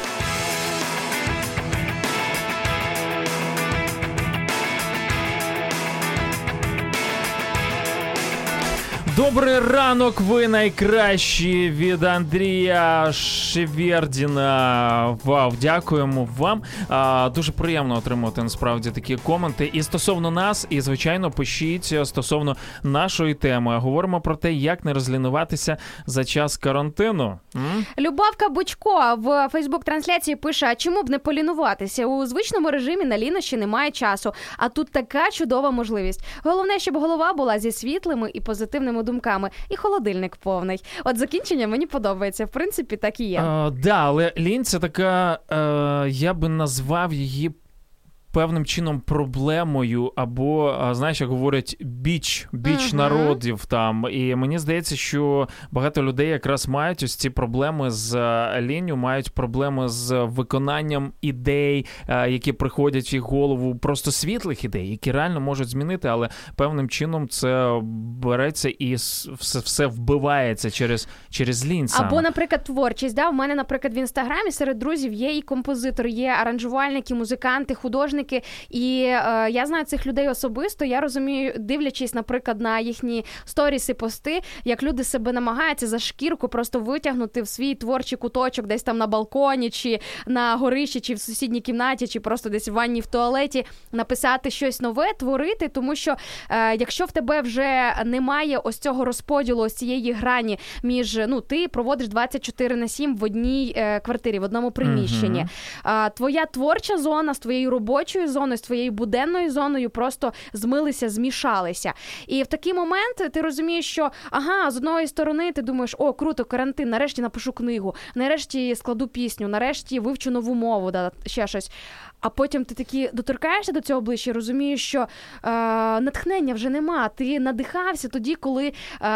Добрий ранок, ви найкращі, від Андрія Шевердіна. Вау, дякуємо вам. А, дуже приємно отримувати, насправді, такі коменти. І стосовно нас, і, звичайно, пишіть стосовно нашої теми. Говоримо про те, як не розлінуватися за час карантину. М? Любавка Бучко в Фейсбук-трансляції пише: а чому б не полінуватися? У звичному режимі на лінощі немає часу, а тут така чудова можливість. Головне, щоб голова була зі світлими і позитивними думками, і холодильник повний. От закінчення мені подобається. В принципі, так і є. Так, да, але лінь – це така, е, я би назвав її певним чином проблемою, або, знаєш, як говорять, біч, біч uh-huh. народів там. І мені здається, що багато людей якраз мають ось ці проблеми з лінню, мають проблеми з виконанням ідей, які приходять в їх голову, просто світлих ідей, які реально можуть змінити, але певним чином це береться і все, все вбивається через, через лінь саме. Або, наприклад, творчість. Да? У мене, наприклад, в Інстаграмі серед друзів є і композитори, є аранжувальники, музиканти, художники. І е, я знаю цих людей особисто, я розумію, дивлячись, наприклад, на їхні сторіси, пости, як люди себе намагаються за шкірку просто витягнути в свій творчий куточок десь там на балконі, чи на горищі, чи в сусідній кімнаті, чи просто десь в ванні, в туалеті, написати щось нове, творити, тому що е, якщо в тебе вже немає ось цього розподілу, ось цієї грані між, ну, ти проводиш двадцять чотири на сім в одній е, квартирі, в одному приміщенні, uh-huh. е, твоя творча зона з твоєю робочою робочою зоною, з твоєю буденною зоною просто змилися, змішалися. І в такий момент ти розумієш, що ага, з одної сторони ти думаєш, о, круто, карантин, нарешті напишу книгу, нарешті складу пісню, нарешті вивчу нову мову, да, ще щось. А потім ти таки доторкаєшся до цього ближче, розумієш, що е, натхнення вже нема. Ти надихався тоді, коли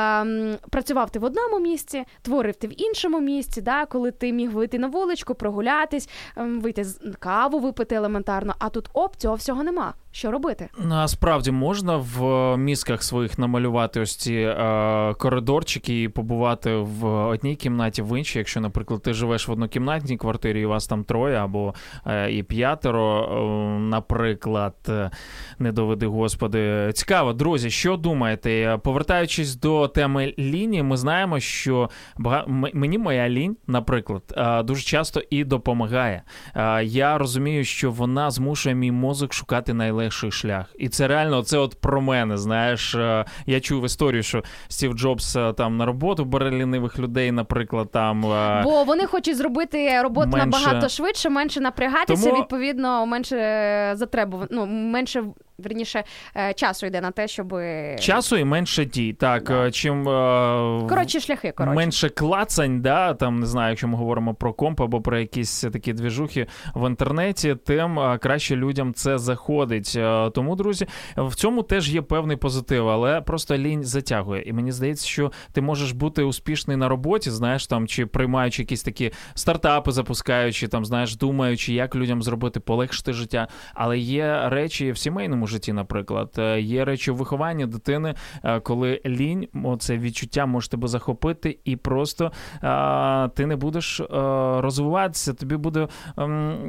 е, працював ти в одному місці, творив ти в іншому місці, да, коли ти міг вийти на вуличку, прогулятись, е, вийти каву випити елементарно, а тут оп, цього всього нема. Що робити? Насправді можна в мізках своїх намалювати ось ці е, коридорчики і побувати в одній кімнаті, в іншій. Якщо, наприклад, ти живеш в однокімнатній квартирі, і у вас там троє або е, і п'ятеро, е, наприклад, е, не доведи, Господи. Цікаво, друзі, що думаєте? Повертаючись до теми лінії, ми знаємо, що бага... мені моя лінь, наприклад, е, дуже часто і допомагає. Е, я розумію, що вона змушує мій мозок шукати найлегший легший шлях. І це реально, це от про мене, знаєш. Я чув історію, що Стів Джобс там на роботу бере лінивих людей, наприклад, там... Бо вони хочуть зробити роботу менше... набагато швидше, менше напрягатися, тому... відповідно, менше затребу, ну, менше... Вірніше, часу йде на те, щоб... Часу і менше дій, так. Да. Чим... Коротші шляхи, коротше. Менше клацань, да, там, не знаю, якщо ми говоримо про комп або про якісь такі двіжухи в інтернеті, тим краще людям це заходить. Тому, друзі, в цьому теж є певний позитив, але просто лінь затягує. І мені здається, що ти можеш бути успішний на роботі, знаєш, там, чи приймаючи якісь такі стартапи, запускаючи, там, знаєш, думаючи, як людям зробити, полегшити життя. Але є речі в сімейному житті, наприклад. Є речі у вихованні дитини, коли лінь, це відчуття може тебе захопити, і просто а, ти не будеш а, розвиватися, тобі буде а,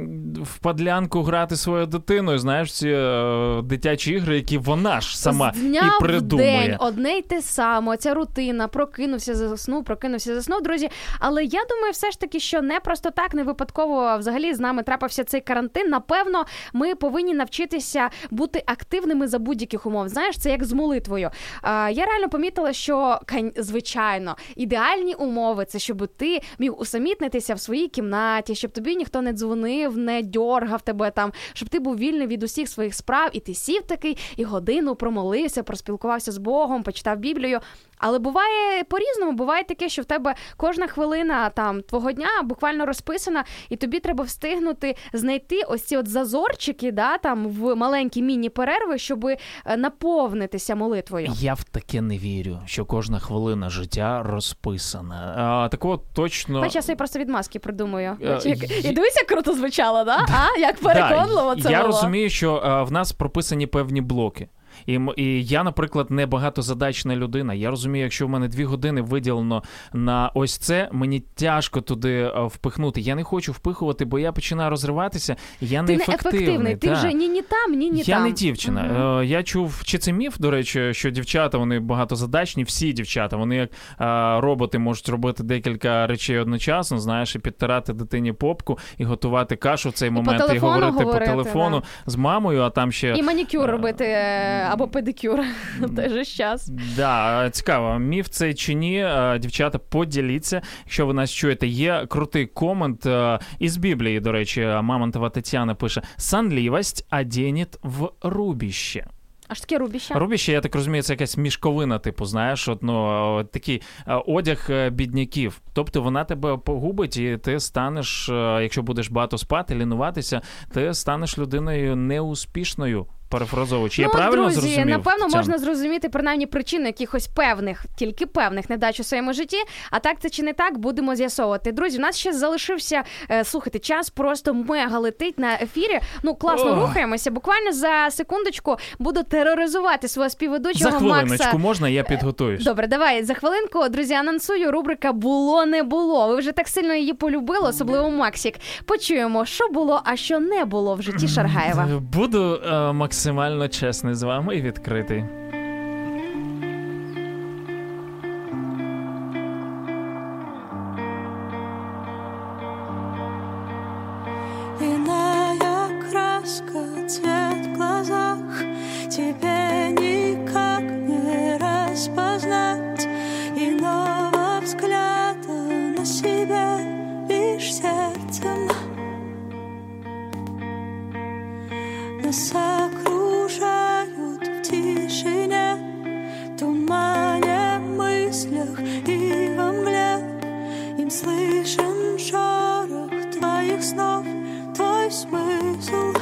в падлянку грати своєю дитиною, знаєш, ці а, дитячі ігри, які вона ж сама з дня і придумує. В день одне й те саме, ця рутина, прокинувся, заснув, прокинувся, заснув, друзі. Але я думаю все ж таки, що не просто так, не випадково взагалі з нами трапився цей карантин. Напевно, ми повинні навчитися бути активними за будь-яких умов. Знаєш, це як з молитвою. А, я реально помітила, що, звичайно, ідеальні умови – це щоб ти міг усамітнитися в своїй кімнаті, щоб тобі ніхто не дзвонив, не дьоргав тебе там, щоб ти був вільний від усіх своїх справ, і ти сів такий, і годину промолився, проспілкувався з Богом, почитав Біблію. Але буває по-різному, буває таке, що в тебе кожна хвилина там твого дня буквально розписана, і тобі треба встигнути знайти ось ці от зазорчики, да, там в маленькі міні-перерви, щоб наповнитися молитвою. Я в таке не вірю, що кожна хвилина життя розписана. А, такого точно... Бач, я собі просто відмазки придумаю. А, Бач, як... І дивись, як круто звучало, да? А? Як переконливо да, це я було. Я розумію, що а, в нас прописані певні блоки. І, і я, наприклад, не багатозадачна людина. Я розумію, якщо в мене дві години виділено на ось це, мені тяжко туди впихнути. Я не хочу впихувати, бо я починаю розриватися, я не ефективний. Ти не ефективний, ти вже ні-ні там, ні-ні я там. Я не дівчина. Угу. Я чув, чи це міф, до речі, що дівчата, вони багатозадачні, всі дівчата, вони як а, роботи можуть робити декілька речей одночасно, знаєш, і підтирати дитині попку, і готувати кашу в цей і момент, і говорити, говорити по телефону да. з мамою, а там ще... І манікюр робити... Або педикюр в той же час. Да, цікаво, міф це чи ні, дівчата, поділіться, якщо ви нас чуєте. Є крутий комент із Біблії, до речі, Мамонтова Тетяна пише: «Сонливость оденет в рубище». Аж таке рубіще? Рубіще, я так розумію, це якась мішковина, типу, знаєш, от, ну, такий одяг бідняків. Тобто вона тебе погубить, і ти станеш, якщо будеш багато спати, лінуватися, ти станеш людиною неуспішною. Перефразовуючи. Я ну, правильно друзі, зрозумів? Напевно, можна зрозуміти принаймні причину якихось певних, тільки певних невдач у своєму житті. А так це чи не так, будемо з'ясовувати. Друзі, у нас ще залишився, е, слухайте, час просто мега летить на ефірі. Ну, класно Ох. рухаємося. Буквально за секундочку буду тероризувати свого співведучого Макса. За хвилиночку Макса. Можна, я підготуюсь. Добре, давай, за хвилинку, друзі, анонсую рубрика «Було-не було». Ви вже так сильно її полюбили, особливо Максик. Почуємо, що було, а що не було в житті Шаргаєва. Буду е, максимально чесний з вами і відкритий. Иная краска, цвет в глазах, тебе никак не распознать. Иного взгляда на себе лишь сердцем. нас окружают в тишине, в тумане, мыслях и во мгле. Им слышен шорох твоих снов, твой смысл.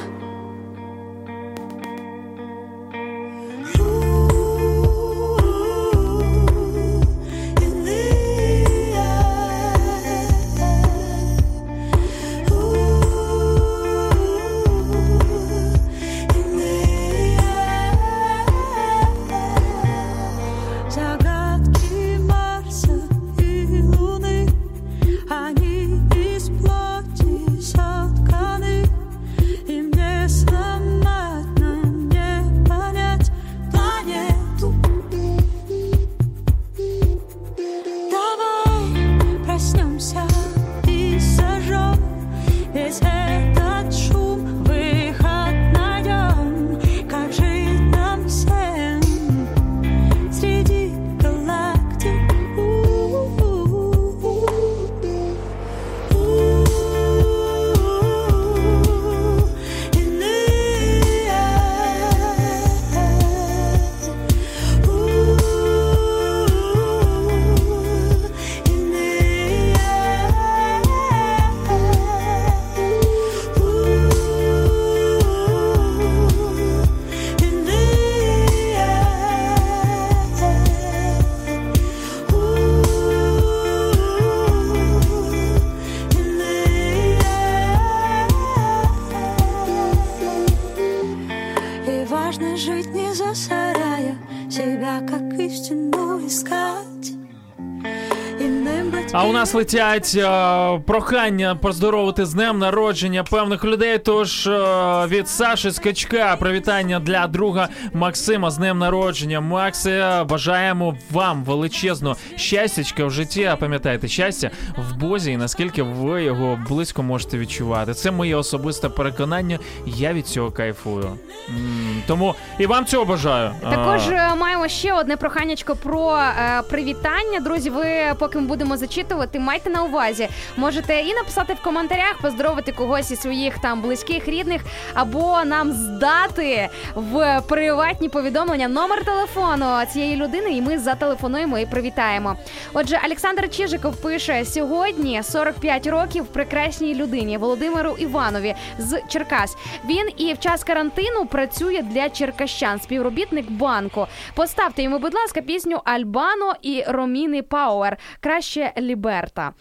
А у нас летять е, прохання поздоровити з днем народження певних людей. Тож е, від Саші Скачка привітання для друга Максима з днем народження. Максе, бажаємо вам величезного щастячка в житті. А пам'ятайте, щастя в Бозі і наскільки ви його близько можете відчувати. Це моє особисте переконання. Я від цього кайфую. М-м, тому і вам цього бажаю. Також а... маємо ще одне проханячко про е, привітання. Друзі, ви поки ми будемо зачитувати, майте на увазі. Можете і написати в коментарях, поздоровити когось із своїх там близьких, рідних, або нам здати в приватні повідомлення номер телефону цієї людини, і ми зателефонуємо і привітаємо. Отже, Олександр Чижиков пише: сьогодні сорок п'ять років прекрасній людині Володимиру Іванові з Черкас. Він і в час карантину працює для черкащан, співробітник банку. Поставте йому, будь ласка, пісню Альбано і Роміни Пауер «Краще Ліберта».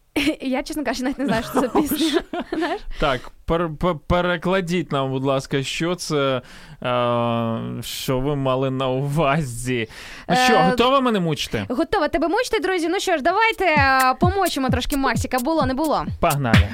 Я, чесно кажучи, навіть не знаю, що це за пісня. Так, пер- пер- перекладіть нам, будь ласка, що це, е- що ви мали на увазі. Ну що, е- готова мене мучити? Готова тебе мучити, друзі. Ну що ж, давайте е- помочимо трошки Максика. Було, не було? Погнали.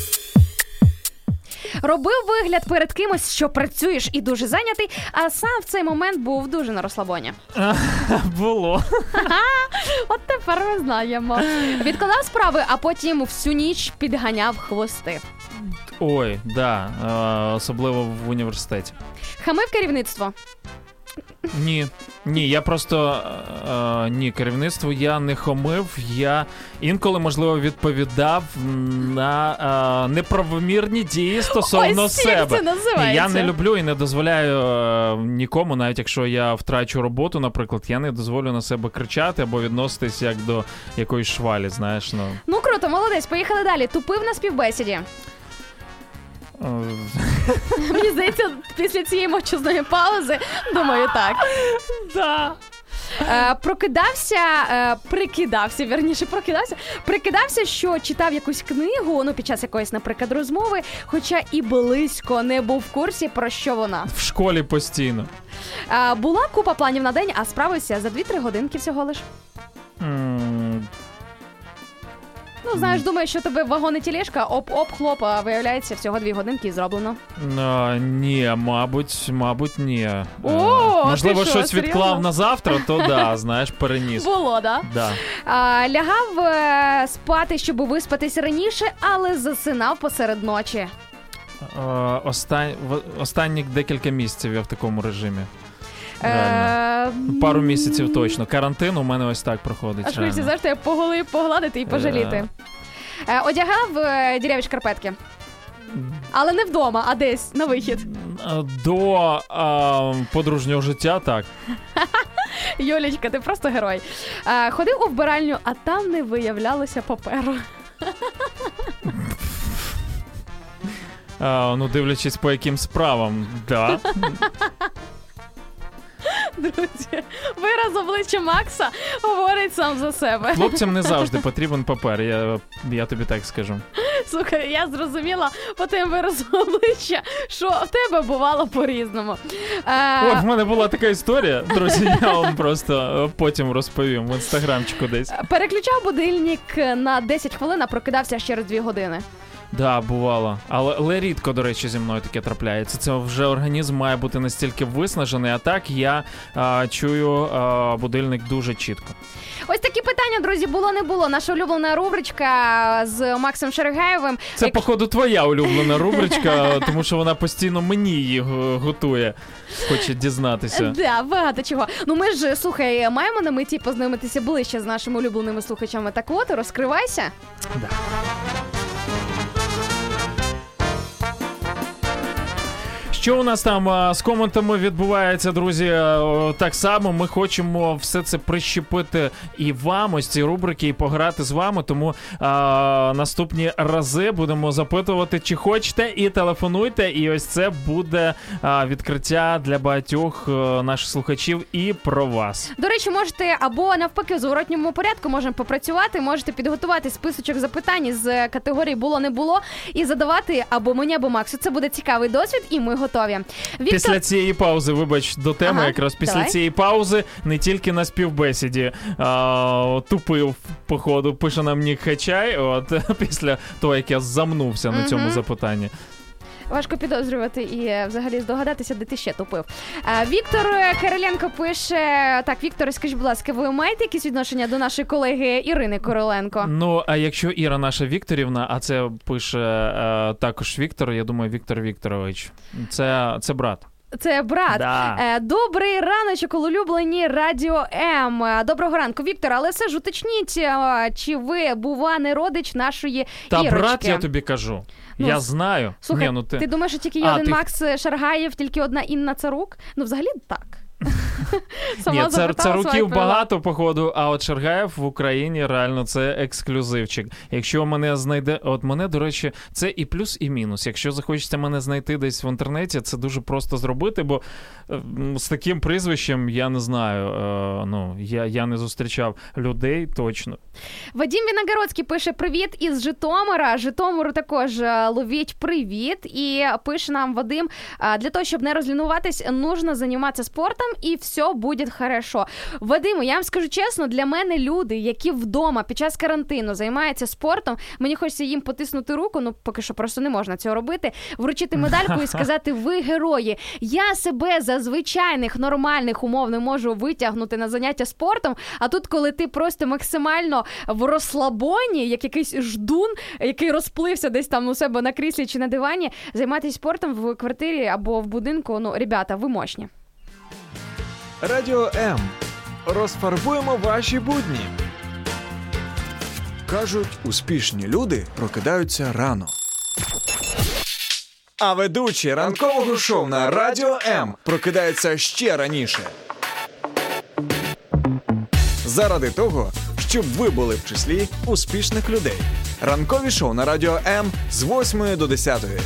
Робив вигляд перед кимось, що працюєш і дуже зайнятий, а сам в цей момент був дуже на розслабоні. Було. От тепер ми знаємо. Відкладав справи, а потім всю ніч підганяв хвости. Ой, да, особливо в університеті. Хамив керівництво? Ні, ні, я просто, е, ні, керівництву я не хамив, я інколи, можливо, відповідав на е, неправомірні дії стосовно Ось себе. Це називається. Я не люблю і не дозволяю е, нікому, навіть якщо я втрачу роботу, наприклад, я не дозволю на себе кричати або відноситись як до якоїсь швалі, знаєш. Ну, ну круто, молодець, поїхали далі. Тупив на співбесіді? Мені здається, після цієї мовчазної паузи, думаю, так. Да. Е, прокидався, е, прикидався, вірніше, прокидався, прикидався, що читав якусь книгу, ну, під час якоїсь, наприклад, розмови, хоча і близько не був в курсі, про що вона. В школі постійно. Е, була купа планів на день, а справився за дві-три годинки всього лиш. Mm. Ну, знаєш, думаю, що тебе вагон і тележка, оп-оп, хлоп, а виявляється, всього дві годинки і зроблено. А, ні, мабуть, мабуть, ні. О, можливо, ти щось що, відклав серйозно? на завтра, то да, знаєш, переніс. Було, да? Да. А, лягав е, спати, щоб виспатись раніше, але засинав посеред ночі. А, остан... Останні декілька місяців я в такому режимі. Е... Пару місяців точно. Карантин у мене ось так проходить. Аж хочеться, завжди по голові погладити і пожаліти. Е... Одягав е, діряві шкарпетки? Але не вдома, а десь на вихід. До а, подружнього життя, так. Юлічка, ти просто герой. А, ходив у вбиральню, а там не виявлялося паперу. А, ну, дивлячись по яким справам, да. Друзі, вираз обличчя Макса говорить сам за себе. Хлопцям не завжди потрібен папер, я, я тобі так скажу. Слухай, я зрозуміла по тим виразу обличчя, що в тебе бувало по-різному. А... О, в мене була така історія, друзі, я вам просто потім розповім в інстаграмчику десь. Переключав будильник на десять хвилин, а прокидався через дві години. Да, бувало. Але, але рідко, до речі, зі мною таке трапляється. Це вже організм має бути настільки виснажений, а так я а, чую а, будильник дуже чітко. Ось такі питання, друзі, було-не було. Наша улюблена рубричка з Максом Шерегаєвим. Це, Як... походу, твоя улюблена рубричка, тому що вона постійно мені її готує. Хоче дізнатися. Да, багато чого. Ну ми ж, слухай, маємо на меті познайомитися ближче з нашими улюбленими слухачами. Так от, розкривайся. Да. Що у нас там а, з коментами відбувається, друзі? А, так само ми хочемо все це прищепити і вам, ось ці рубрики, і пограти з вами, тому а, наступні рази будемо запитувати, чи хочете, і телефонуйте, і ось це буде а, відкриття для багатьох а, наших слухачів і про вас. До речі, можете або навпаки в зворотньому порядку можемо попрацювати, можете підготувати списочок запитань з категорії «було-не було» і задавати або мені, або Максу. Це буде цікавий досвід, і ми готові. Віктор... Після цієї паузи, вибач, до теми ага, якраз після давай. цієї паузи не тільки на співбесіді а, тупив, походу, пише нам Нік Хачай, от, після того, як я замнувся на цьому mm-hmm. запитанні. Важко підозрювати і взагалі здогадатися, де ти ще тупив. Віктор Кириленко пише... Так, Віктор, скажіть, будь ласка, ви маєте якісь відношення до нашої колеги Ірини Кириленко? Ну, а якщо Іра наша Вікторівна, а це пише а, також Віктор, я думаю, Віктор Вікторович. Це, це брат. Це брат. Да. Добрий раночок, улюблені Радіо М. Доброго ранку, Віктор, але все ж уточніть, чи ви, бува, не родич нашої Та Ірочки? брат, я тобі кажу. Ну, я знаю. Слухай, Ні, ну ти... ти думаєш, що тільки є а, один ти... Макс Шаргаєв, тільки одна Інна Царук? Ну, взагалі, так. Ні, це, це руків багато, походу, а от Шаргаєв в Україні реально це ексклюзивчик. Якщо мене знайде, от мене, до речі, це і плюс, і мінус. Якщо захочеться мене знайти десь в інтернеті, це дуже просто зробити, бо е, з таким прізвищем, я не знаю, е, ну, я, я не зустрічав людей точно. Вадим Віногородський пише привіт із Житомира. Житомиру також ловіть привіт. І пише нам Вадим, для того, щоб не розлінуватись, нужно займатися спортом і все буде хорошо. Вадиму, я вам скажу чесно, для мене люди, які вдома під час карантину займаються спортом, мені хочеться їм потиснути руку, ну поки що просто не можна цього робити, вручити медальку і сказати, ви герої. Я себе за звичайних, нормальних умов не можу витягнути на заняття спортом, а тут, коли ти просто максимально в розслабоні, як якийсь ждун, який розплився десь там у себе на кріслі чи на дивані, займатися спортом в квартирі або в будинку, ну, ребята, ви мощні. Радіо М. Розфарбуємо ваші будні. Кажуть, успішні люди прокидаються рано. А ведучі ранкового шоу на Радіо М прокидаються ще раніше. Заради того, щоб ви були в числі успішних людей. Ранкові шоу на Радіо М з восьмої до десятої.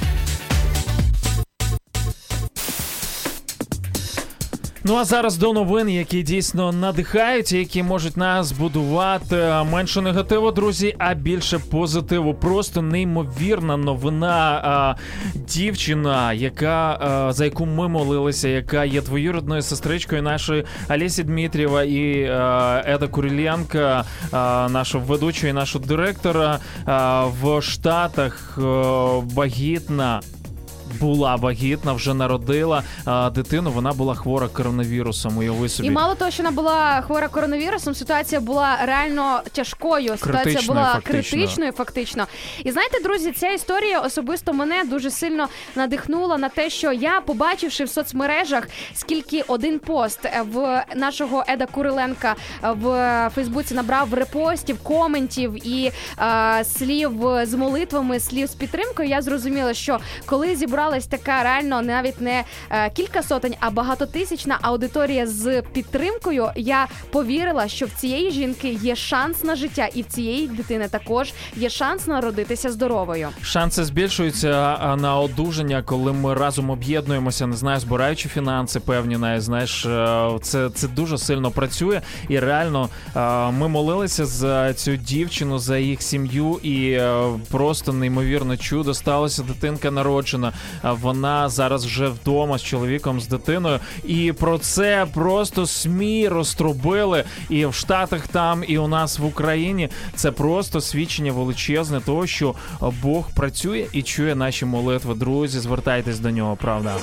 Ну а зараз до новин, які дійсно надихають, які можуть нас будувати. Менше негативу, друзі, а більше позитиву. Просто неймовірна новина. А, дівчина, яка, а, за яку ми молилися, яка є двоюрідною сестричкою нашої Олесі Дмитрієва і а, Еда Куриленко, а, нашого ведучого і нашого директора, а, в Штатах а, вагітна була вагітна, вже народила а, дитину, вона була хвора коронавірусом, уяви собі. І мало того, що вона була хвора коронавірусом, ситуація була реально тяжкою, ситуація критичною, була фактично. критичною фактично. І знаєте, друзі, ця історія особисто мене дуже сильно надихнула на те, що я, побачивши в соцмережах, скільки один пост в нашого Еда Куриленка в Фейсбуці набрав репостів, коментів і е, слів з молитвами, слів з підтримкою, я зрозуміла, що коли зібралась така реально навіть не е, кілька сотень, а багатотисячна аудиторія з підтримкою, я повірила, що в цієї жінки є шанс на життя, і в цієї дитини також є шанс народитися здоровою. Шанси збільшуються на одужання, коли ми разом об'єднуємося, не знаю, збираючи фінанси певні, не знаєш, це, це дуже сильно працює, і реально ми молилися за цю дівчину, за їх сім'ю, і просто неймовірно чудо сталося, дитинка народжена, вона зараз вже вдома з чоловіком, з дитиною, і про це просто СМІ розтрубили, і в Штатах там, і у нас в Україні. Це просто свідчення величезне того, що Бог працює і чує наші молитви. Друзі, звертайтесь до нього, правда.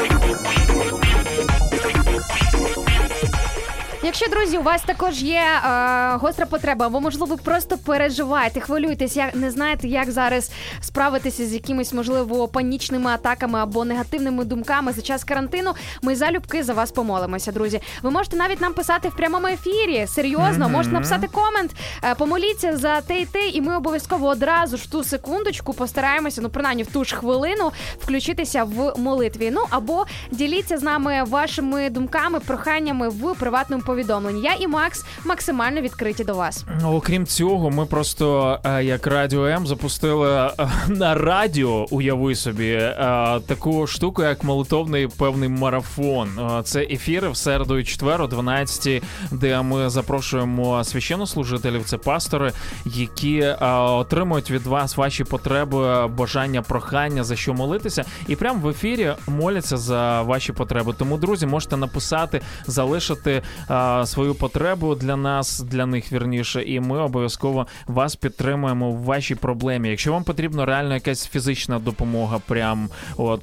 Якщо, друзі, у вас також є е, гостра потреба, або, можливо, ви просто переживаєте, хвилюєтесь, як, не знаєте, як зараз справитися з якимись, можливо, панічними атаками або негативними думками за час карантину, ми залюбки за вас помолимося, друзі. Ви можете навіть нам писати в прямому ефірі, серйозно, mm-hmm. можете написати комент, е, помоліться за те і те, і ми обов'язково одразу ж в ту секундочку постараємося, ну, принаймні в ту ж хвилину, включитися в молитві. Ну, або діліться з нами вашими думками, проханнями в приватному повідомлень. Я і Макс максимально відкриті до вас. Окрім цього, ми просто, як Радіо М, запустили на радіо, уяви собі, таку штуку, як молитовний певний марафон. Це ефіри в середу і четвер о дванадцятій, де ми запрошуємо священнослужителів, це пастори, які отримують від вас ваші потреби, бажання, прохання, за що молитися, і прямо в ефірі моляться за ваші потреби. Тому, друзі, можете написати, залишити свою потребу для нас, для них, вірніше, і ми обов'язково вас підтримуємо в вашій проблемі. Якщо вам потрібна реально якась фізична допомога, прям от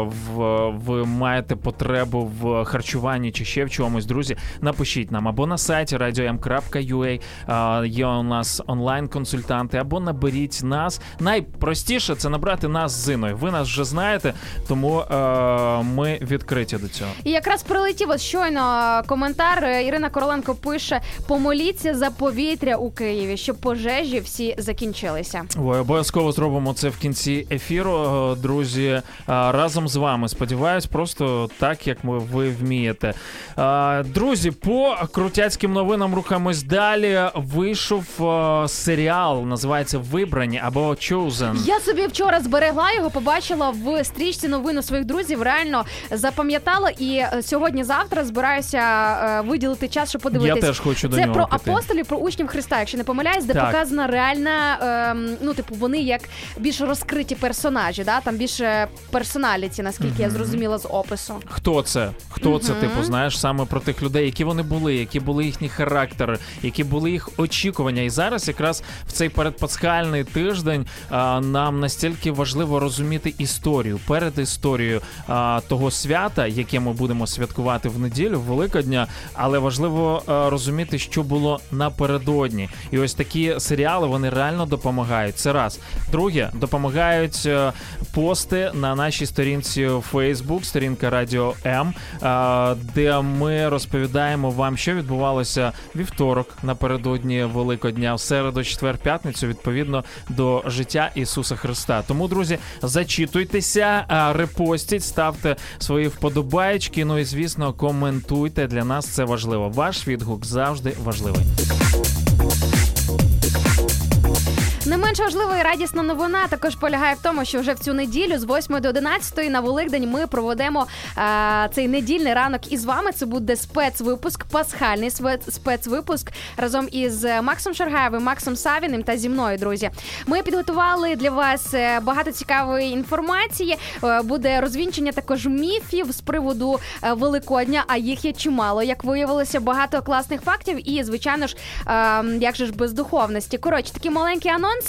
в, ви маєте потребу в харчуванні чи ще в чомусь, друзі, напишіть нам або на сайті радіо ем крапка ю а, є у нас онлайн-консультанти, або наберіть нас. Найпростіше це набрати нас з Іною. Ви нас вже знаєте, тому е, ми відкриті до цього. І якраз прилетів ось щойно коментар. Ірина Короленко пише: помоліться за повітря у Києві, щоб пожежі всі закінчилися. Ой, обов'язково зробимо це в кінці ефіру, друзі, разом з вами. Сподіваюсь, просто так, як ви вмієте. Друзі, по крутяцьким новинам рухаємось далі. Вийшов серіал, називається «Вибрані» або «Chosen». Я собі вчора зберегла його, побачила в стрічці новин у своїх друзів, реально запам'ятала, і сьогодні-завтра збираюся виділити час, щоб подивитись. Я теж хочу до це нього про піти. Апостолів, про учнів Христа, якщо не помиляюсь, де так. показана реальна, ем, ну, типу, вони як більш розкриті персонажі, да? Там більше персоналіті, наскільки mm-hmm. я зрозуміла з опису. Хто це? Хто mm-hmm. це, типу, знаєш, саме про тих людей, які вони були, які були їхні характери, які були їх очікування. І зараз якраз в цей передпасхальний тиждень а, нам настільки важливо розуміти історію, перед історією а, того свята, яке ми будемо святкувати в неділю, Великодня, але важливо а, розуміти, що було напередодні. І ось такі серіали, вони реально допомагають. Це раз. Друге, допомагають а, пости на нашій сторінці в Facebook, сторінка Радіо М, а, де ми розповідаємо вам, що відбувалося вівторок напередодні Великодня, в середу, четвер, п'ятницю, відповідно до життя Ісуса Христа. Тому, друзі, зачитуйтеся, репостіть, ставте свої вподобаєчки, ну і, звісно, коментуйте. Для нас це важливо. Ваш відгук завжди важливий. Не менш важлива і радісна новина також полягає в тому, що вже в цю неділю з восьмої до одинадцятої на Великдень ми проведемо а, цей недільний ранок із вами. Це буде спецвипуск, пасхальний спецвипуск разом із Максом Шаргаєвим, Максом Савіним та зі мною, друзі. Ми підготували для вас багато цікавої інформації. Буде розвінчення також міфів з приводу Великодня, а їх є чимало. Як виявилося, багато класних фактів і, звичайно ж, а, як же ж без духовності. Коротше, такий маленький анонс.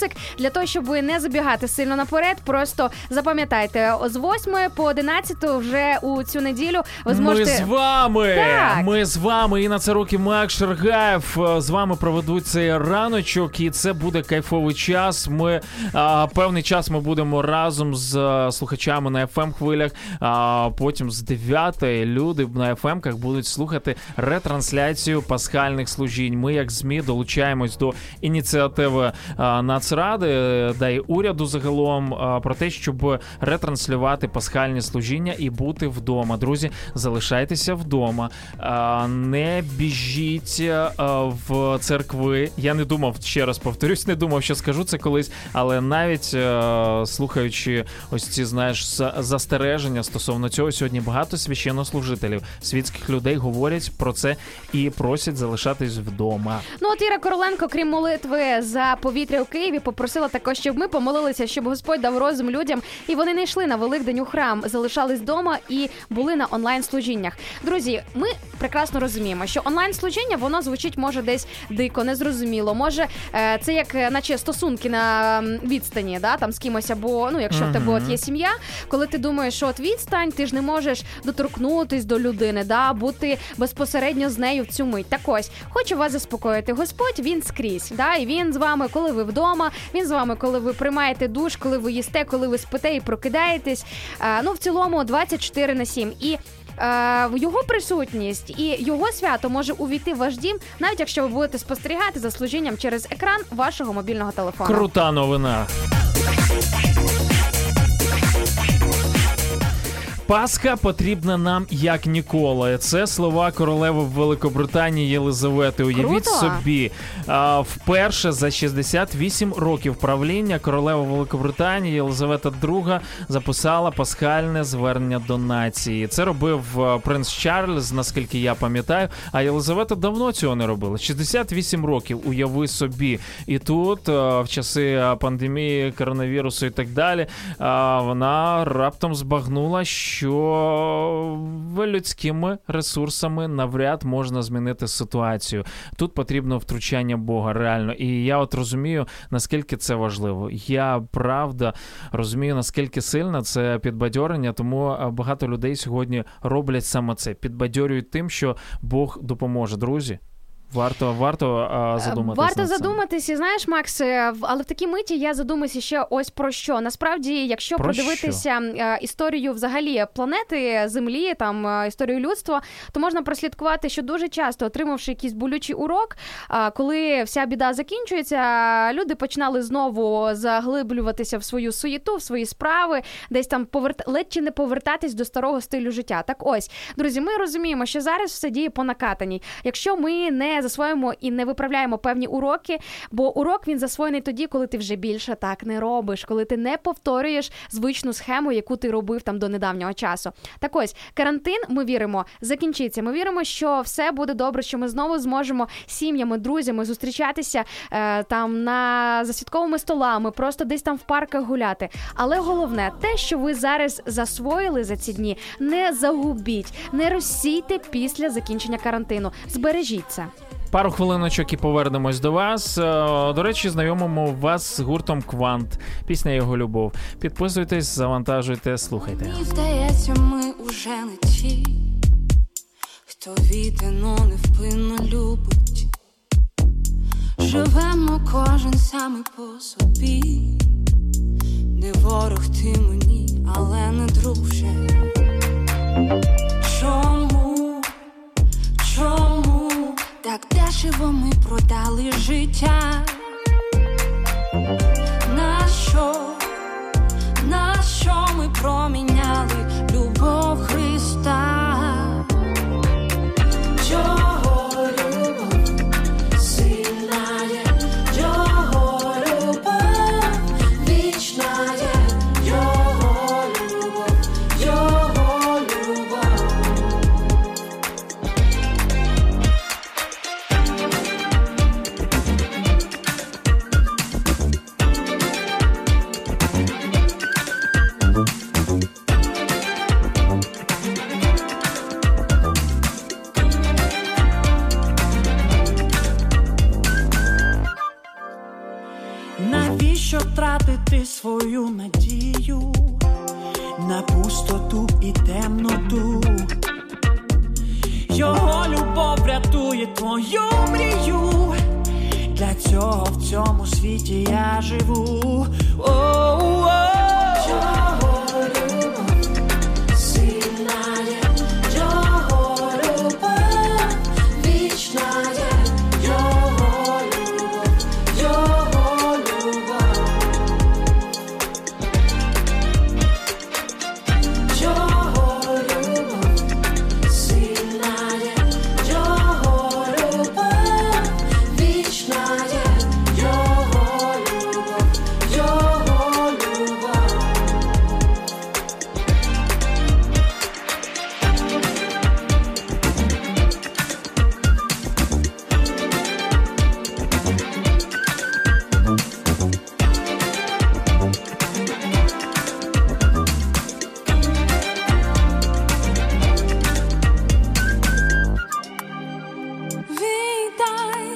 відосик. Для того, щоб не забігати сильно наперед, просто запам'ятайте, з восьмої по одинадцяту вже у цю неділю ви зможете... Ми з вами! Так. Ми з вами, Інна Царук і Макс Шаргаєв з вами проведуть цей раночок, і це буде кайфовий час. Ми а, певний час ми будемо разом з а, слухачами на еф ем-хвилях, а потім з дев'ятої люди на еф ем-ках будуть слухати ретрансляцію пасхальних служінь. Ми, як ЗМІ, долучаємось до ініціативи а, Нацради, да й уряду загалом, а, про те, щоб ретранслювати пасхальні служіння і бути вдома. Друзі, залишайтеся вдома, а, не біжіть а, в церкви. Я не думав, ще раз повторюсь, не думав, що скажу це колись, але навіть а, слухаючи ось ці, знаєш, застереження стосовно цього, сьогодні багато священнослужителів, світських людей говорять про це і просять залишатись вдома. Ну от Іра Короленко, крім молитви за повітря у Києві, попросила також, щоб ми помолилися, щоб Господь дав розум людям, і вони не йшли на Великдень у храм, залишались вдома і були на онлайн-служіннях. Друзі, ми прекрасно розуміємо, що онлайн-служіння, воно звучить, може, десь дико, незрозуміло. Може, це як, наче, стосунки на відстані, да, там з кимось, або, ну, якщо mm-hmm. в тебе от є сім'я, коли ти думаєш, що от відстань, ти ж не можеш доторкнутись до людини, да, бути безпосередньо з нею в цю мить. Так ось, хочу вас заспокоїти. Господь, він скрізь, да, і він з вами, коли ви вдома, він з вами, коли ви приймаєте душ, коли ви їсте, коли ви спите і прокидаєтесь. А, ну, в цілому двадцять чотири на сім. І е, його присутність і його свято може увійти в ваш дім, навіть якщо ви будете спостерігати за служінням через екран вашого мобільного телефону. Крута новина. Пасха потрібна нам як ніколи. Це слова королеви Великобританії Єлизавети. Уявіть Круто. собі, а, вперше за шістдесят вісім років правління королева Великобританії Єлизавета друга записала пасхальне звернення до нації. Це робив принц Чарльз, наскільки я пам'ятаю, а Єлизавета давно цього не робила. шістдесят вісім років, уяви собі. І тут, в часи пандемії, коронавірусу і так далі, вона раптом збагнула, що що людськими ресурсами навряд можна змінити ситуацію. Тут потрібно втручання Бога, реально. І я от розумію, наскільки це важливо. Я, правда, розумію, наскільки сильно це підбадьорення, тому багато людей сьогодні роблять саме це. Підбадьорюють тим, що Бог допоможе. Друзі, Варто, варто а, задуматися. Варто задуматись, і знаєш, Макс, але в такій миті я задумаюся ще ось про що. Насправді, якщо про продивитися що? історію взагалі планети, Землі, там історію людства, то можна прослідкувати, що дуже часто, отримавши якийсь болючий урок, коли вся біда закінчується, люди починали знову заглиблюватися в свою суєту, в свої справи, десь там поверт... ледь чи не повертатись до старого стилю життя. Так ось, друзі, ми розуміємо, що зараз все діє по накатаній. Якщо ми не засвоїмо і не виправляємо певні уроки, бо урок він засвоєний тоді, коли ти вже більше так не робиш, коли ти не повторюєш звичну схему, яку ти робив там до недавнього часу. Так ось, карантин, ми віримо, закінчиться. Ми віримо, що все буде добре, що ми знову зможемо сім'ями, друзями зустрічатися е, там на за святковими столами, просто десь там в парках гуляти. Але головне, те, що ви зараз засвоїли за ці дні, не загубіть, не розсійте після закінчення карантину. Збережіть це. Пару хвилиночок і повернемось до вас. До речі, знайомимо вас з гуртом «Квант». Пісня «Його любов». Підписуйтесь, завантажуйте, слухайте. Мені здається, ми уже не ті, хто віддано невпинно любить. Живемо кожен саме по собі. Не ворог ти мені, але не друже. Чому? Чому? Так дешево ми продали життя. На що? На що ми проміняли любов Христа? Його любов сильна є, Його любов вічна є, Його втратити свою надію на пустоту і темноту. Його любов врятує твою мрію. Для цього в цьому світі я живу. О-о-о. Його любов сильна є, його любов вічна є, його любов, його любов. Його любов сильна є, його любов вічна є, його любов, його любов. Віддай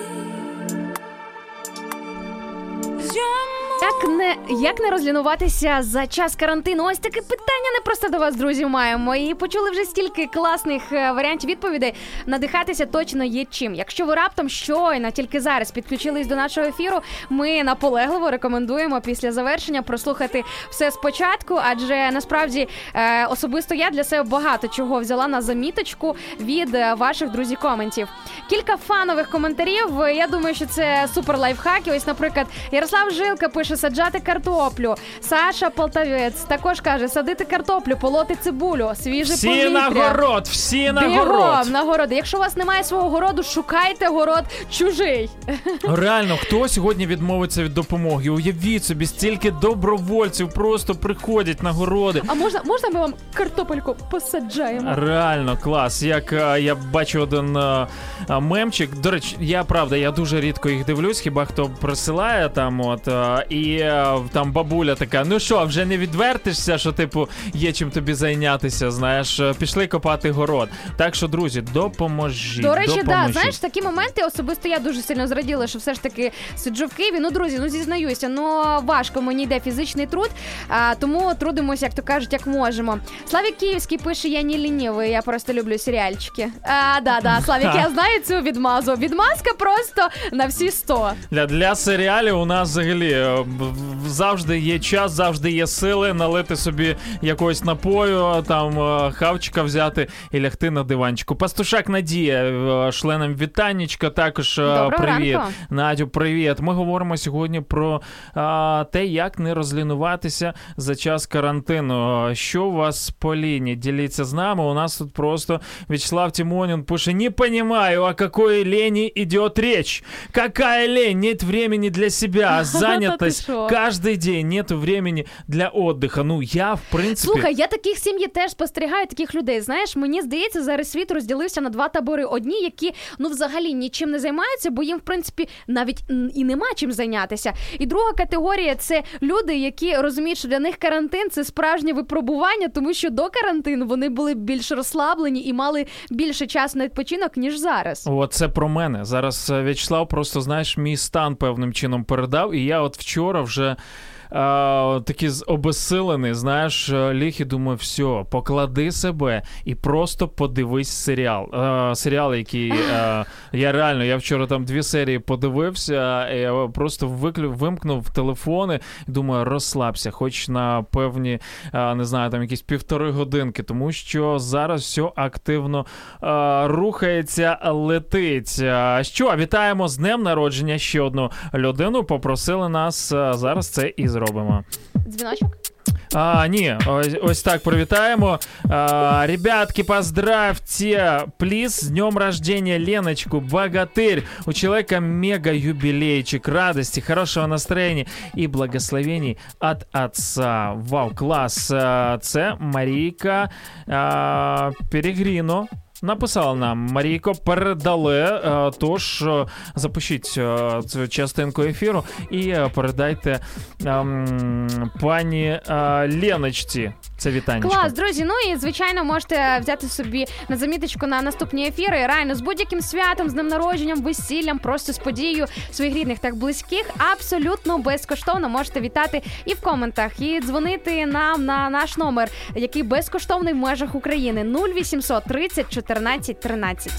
йому. Як не, як не розлінуватися за час карантину? Ось таке питання не просто до вас, друзі, маємо. І почули вже стільки класних е, варіантів відповідей. Надихатися точно є чим. Якщо ви раптом щойно, тільки зараз підключились до нашого ефіру, ми наполегливо рекомендуємо після завершення прослухати все спочатку, адже насправді е, особисто я для себе багато чого взяла на заміточку від е, ваших друзі-коментів. Кілька фанових коментарів. Я думаю, що це супер лайфхаки. Ось, наприклад, Ярослав Жилка пише: саджати картоплю. Саша Полтавець також каже: садити картоплю, полоти цибулю, свіже Всі повітря. на город, всі на город. Бігом на городи. Якщо у вас немає свого городу, шукайте город чужий. Реально, хто сьогодні відмовиться від допомоги? Уявіть собі, стільки добровольців просто приходять на городи. А можна, можна ми вам картопельку посаджаємо? Реально, клас. Як а, я бачу один а, а, мемчик. До речі, я правда, я дуже рідко їх дивлюсь, хіба хто присилає там, от, а, і а, там бабуля така: ну що, вже не відвертишся, що, типу, є чим тобі зайнятися, знаєш, пішли копати город. Так що, друзі, допоможіть. До речі, допоможіть. да, знаєш, такі моменти особисто я дуже сильно зраділа, що все ж таки сиджу в Києві. Ну, друзі, ну зізнаюся, ну важко мені йде фізичний труд, а, тому трудимося, як то кажуть, як можемо. Славік Київський пише: я не лінивий, я просто люблю серіальчики. А, да, да, Славік, я знаю цю відмазу. Відмазка просто на всі сто. Для, для серіалів у нас взагалі е, завжди є час, завжди є сили налити собі якогось напою, там е, хавчика взяти і лягти на диванчику. Пастушак Надія е, шле нам вітаннячка, також е, Доброго привіт. ранку. Надю, привіт. Ми говоримо сьогодні про е, те, як не розлінуватися за час карантину. Що у вас по лінії? Діліться з нами. У нас тут просто Вячеслав Тимонин пише: не понимаю, о какой лени идет речь. Какая лень? Нет времени для себя. Занятость каждый день. Нет времени для отдыха. Ну, я, в принципі... Слухай, я таких сім'ї теж спостерігаю, таких людей. Знаєш, мені здається, зараз світ розділився на два табори. Одні, які, ну, взагалі нічим не займаються, бо їм, в принципі, навіть і нема чим зайнятися. І друга категорія – це люди, які розуміють, що для них карантин – це справжнє випробування, тому що до карантину вони були більш розслаблені і мали більше часу на відпочинок, ніж зараз. О, це про мене. Зараз Вячеслав просто, знаєш, мій стан певним чином передав, і я от вчора вже а, такий обезсилений, знаєш, ліг і думаю: все, поклади себе і просто подивись серіал. А, серіал, який а, я реально, я вчора там дві серії подивився, і я просто виклю, вимкнув телефони і думаю: розслабся, хоч на певні, а, не знаю, там якісь півтори годинки, тому що зараз все активно а, рухається, летить. А, що, вітаємо з днем народження ще одну людину, попросили нас, а, зараз це і зробимо. Дзвіночок? А, ні, ось, ось так привітаємо. А, ребятки, поздравьте, плиз, с днем рождения Леночку, богатырь. У человека мега-юбилейчик, радости, хорошего настроения и благословений от отца. Вау, клас. Це Марійка а, Перегріно написала нам: Марійко, передали, тож запишіть цю частинку ефіру і передайте ем, пані е, Леночці Це вітанечко. Клас, друзі, ну і, звичайно, можете взяти собі на заміточку на наступні ефіри. Реально, з будь-яким святом, з днем народженням, весіллям, просто з подією своїх рідних так близьких, абсолютно безкоштовно можете вітати і в коментах, і дзвонити нам на наш номер, який безкоштовний в межах України. нуль вісімсот тридцять чотирнадцять тринадцять.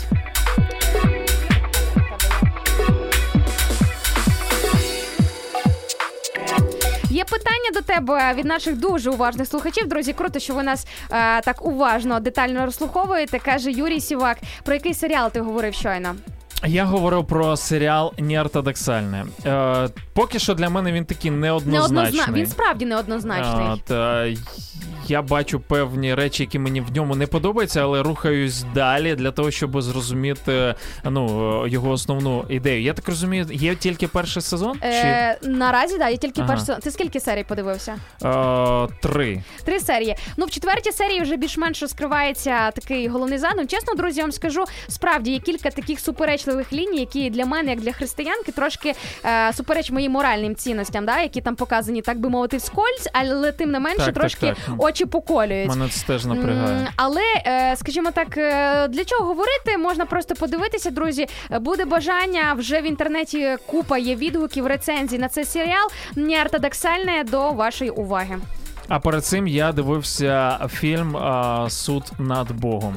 Є питання до тебе від наших дуже уважних слухачів. Друзі, круто, що ви нас е, так уважно, детально розслуховуєте. Каже Юрій Сівак. Про який серіал ти говорив щойно? Я говорив про серіал «Неортодоксальне». Е, поки що для мене він такий неоднозначний. Неоднозна... Він справді неоднозначний. Е, та, я бачу певні речі, які мені в ньому не подобаються, але рухаюсь далі для того, щоб зрозуміти ну, його основну ідею. Я так розумію, є тільки перший сезон? Е, Чи... Наразі, так, є тільки ага. перший сезон. Ти скільки серій подивився? Е, три. Три серії. Ну, в четвертій серії вже більш-менш розкривається такий головний задум. Чесно, друзі, я вам скажу, справді є кілька таких суперечливих ліній, які для мене, як для християнки, трошки е, супереч моїм моральним цінностям, да, які там показані, так би мовити, вскользь, але тим не менше так, трошки так, так. очі поколюють. Мене це теж напрягає. Але, е, скажімо так, для чого говорити? Можна просто подивитися, друзі. Буде бажання, вже в інтернеті купа є відгуків, рецензій на цей серіал. «Неортодоксальне» до вашої уваги. А перед цим я дивився фільм а, «Суд над Богом».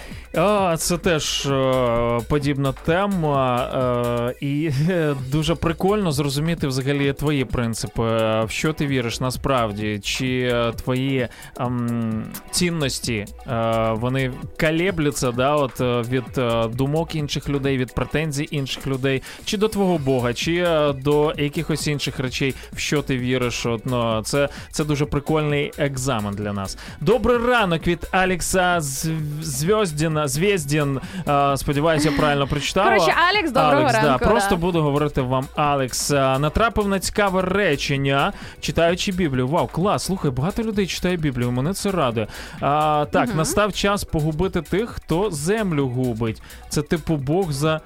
А, це теж е, подібна тема, е, і е, дуже прикольно зрозуміти взагалі твої принципи, в що ти віриш насправді, чи твої е, цінності, е, вони колебляться, да, от, від е, думок інших людей, від претензій інших людей, чи до твого Бога, чи е, до якихось інших речей, в що ти віриш. От, ну, це, це дуже прикольний екзамен для нас. Добрий ранок від Алекса Зв'яздіна. Звєздін, сподіваюся, я правильно прочитала. Коротше, Алекс, доброго Алекс, ранку. Да, просто буду говорити вам Алекс. Натрапив на цікаве речення, читаючи Біблію. Вау, клас, слухай, багато людей читає Біблію, мене це радує. А, так, угу. Настав час погубити тих, хто землю губить. Це типу Бог за...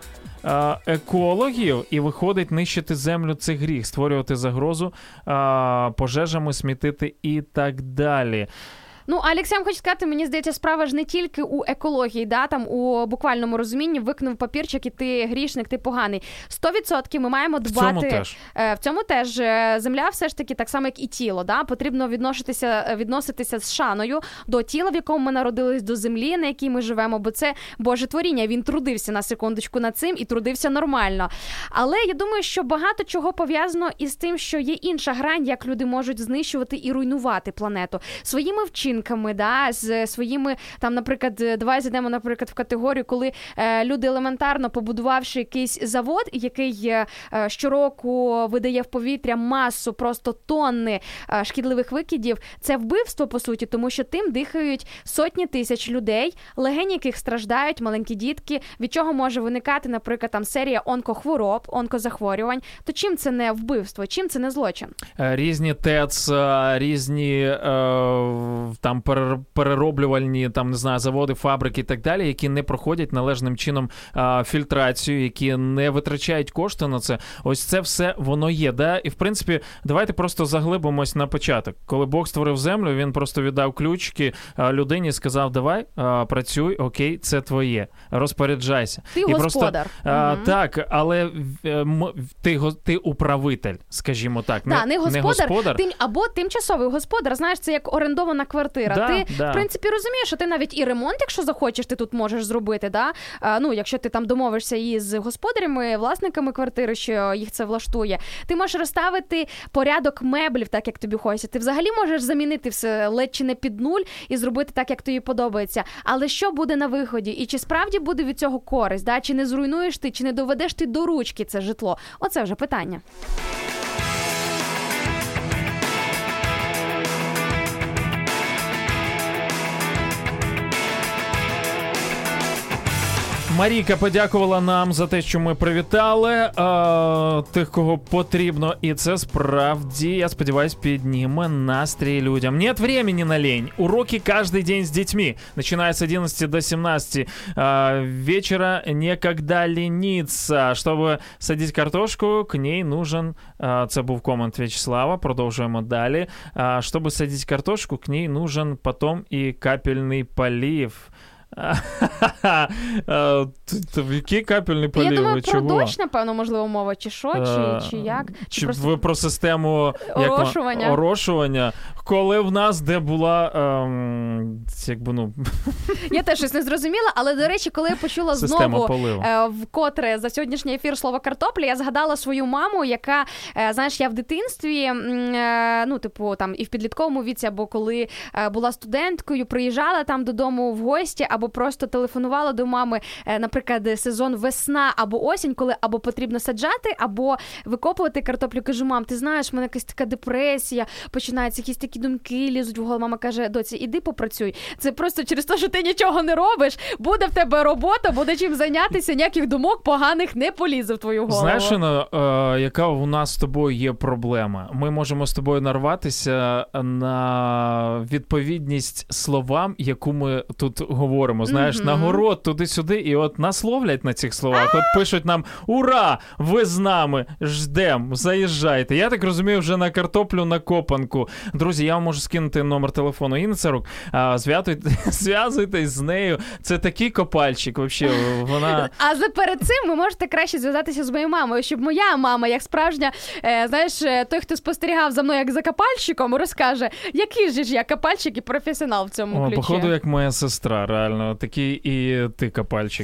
екологів, і виходить нищити землю – це гріх, створювати загрозу, пожежами смітити і так далі. Ну, Алекс, я вам хочу сказати, мені здається, справа ж не тільки у екології, да, там у буквальному розумінні викинув папірчик і ти грішник, ти поганий. Сто відсотків ми маємо дбати... В цьому теж. В цьому теж. Земля все ж таки так само, як і тіло, да, потрібно відноситися, відноситися з шаною до тіла, в якому ми народились, до землі, на якій ми живемо, бо це Боже творіння, він трудився на секундочку над цим і трудився нормально. Але я думаю, що багато чого пов'язано із тим, що є інша грань, як люди можуть знищувати і руйнувати планету. Своїми вчинками, да, з своїми, там, наприклад, давай зайдемо, наприклад, в категорію, коли е, люди елементарно, побудувавши якийсь завод, який е, щороку видає в повітря масу, просто тонни е, шкідливих викидів, це вбивство, по суті, тому що тим дихають сотні тисяч людей, легені яких страждають, маленькі дітки, від чого може виникати, наприклад, там серія онкохвороб, онкозахворювань. То чим це не вбивство, чим це не злочин? Різні ТЕЦ, різні е, там перероблювальні, там, не знаю, заводи, фабрики і так далі, які не проходять належним чином а, фільтрацію, які не витрачають кошти на це. Ось це все воно є, да? І, в принципі, давайте просто заглибимось на початок. Коли Бог створив землю, він просто віддав ключики а, людині і сказав, давай, а, працюй, окей, це твоє, розпоряджайся. Ти і господар. Просто, а, угу. Так, але м, ти, ти управитель, скажімо так. Да, не, не господар, не господар. Тим, або тимчасовий господар, знаєш, це як орендована квартира. Да, ти, да. в принципі, розумієш, що ти навіть і ремонт, якщо захочеш, ти тут можеш зробити, да? А, ну, якщо ти там домовишся із господарями, власниками квартири, що їх це влаштує. Ти можеш розставити порядок меблів так, як тобі хочеться. Ти взагалі можеш замінити все ледь чи не під нуль і зробити так, як тобі подобається. Але що буде на виході? І чи справді буде від цього користь? Да? Чи не зруйнуєш ти, чи не доведеш ти до ручки це житло? Оце вже питання. Марійка подякувала нам за те, що ми привітали е, тих, кого потрібно. І це справді, я сподіваюсь, підніме настрій людям. Нет времени на лень. Уроки каждый день с детьми. Начиная с одиннадцати до семнадцати э, вечера. Некогда лениться. Чтобы садить картошку, к ней нужен... Э, це був комент Вячеслава. Продовжуємо далі. Э, чтобы садить картошку, к ней нужен потом и капельный полив. Який капельний полів? Я думаю, про чого? дощ, напевно, можливо, мова, чи що, чи, чи як? Чи, чи просто... ви про систему орошування. Як, орошування, коли в нас де була ем, якби, ну... Я теж щось не зрозуміла, але, до речі, коли я почула знову е, вкотре за сьогоднішній ефір слово картопля, я згадала свою маму, яка, е, знаєш, я в дитинстві, е, ну, типу, там, і в підлітковому віці, або коли е, була студенткою, приїжджала там додому в гості, або просто телефонувала до мами, наприклад, сезон весна або осінь, коли або потрібно саджати, або викопувати картоплю. Кажу, мам, ти знаєш, в мене якась така депресія, починаються якісь такі думки, лізуть в голову. Мама каже, доці, іди попрацюй. Це просто через те, що ти нічого не робиш, буде в тебе робота, буде чим зайнятися, ніяких думок поганих не полізе в твою голову. Знаєш, Інна, е, яка у нас з тобою є проблема? Ми можемо з тобою нарватися на відповідність словам, яку ми тут говоримо. Знаєш, mm-hmm. нагород туди-сюди, і от нас ловлять на цих словах. От пишуть нам: «Ура! Ви з нами! Ждем! Заїжджайте!» Я так розумію, вже на картоплю на копанку. Друзі, я вам можу скинути номер телефону Інни Царук. Зв'язуйтесь з нею. Це такий копальчик, взагалі. Вона... А за перед цим ви можете краще зв'язатися з моєю мамою, щоб моя мама, як справжня, е, знаєш, той, хто спостерігав за мною як за копальщиком, розкаже, який же ж я копальщик і професіонал в цьому О, ключі. Походу, як моя сестра, реально. Такий і ти копальчик.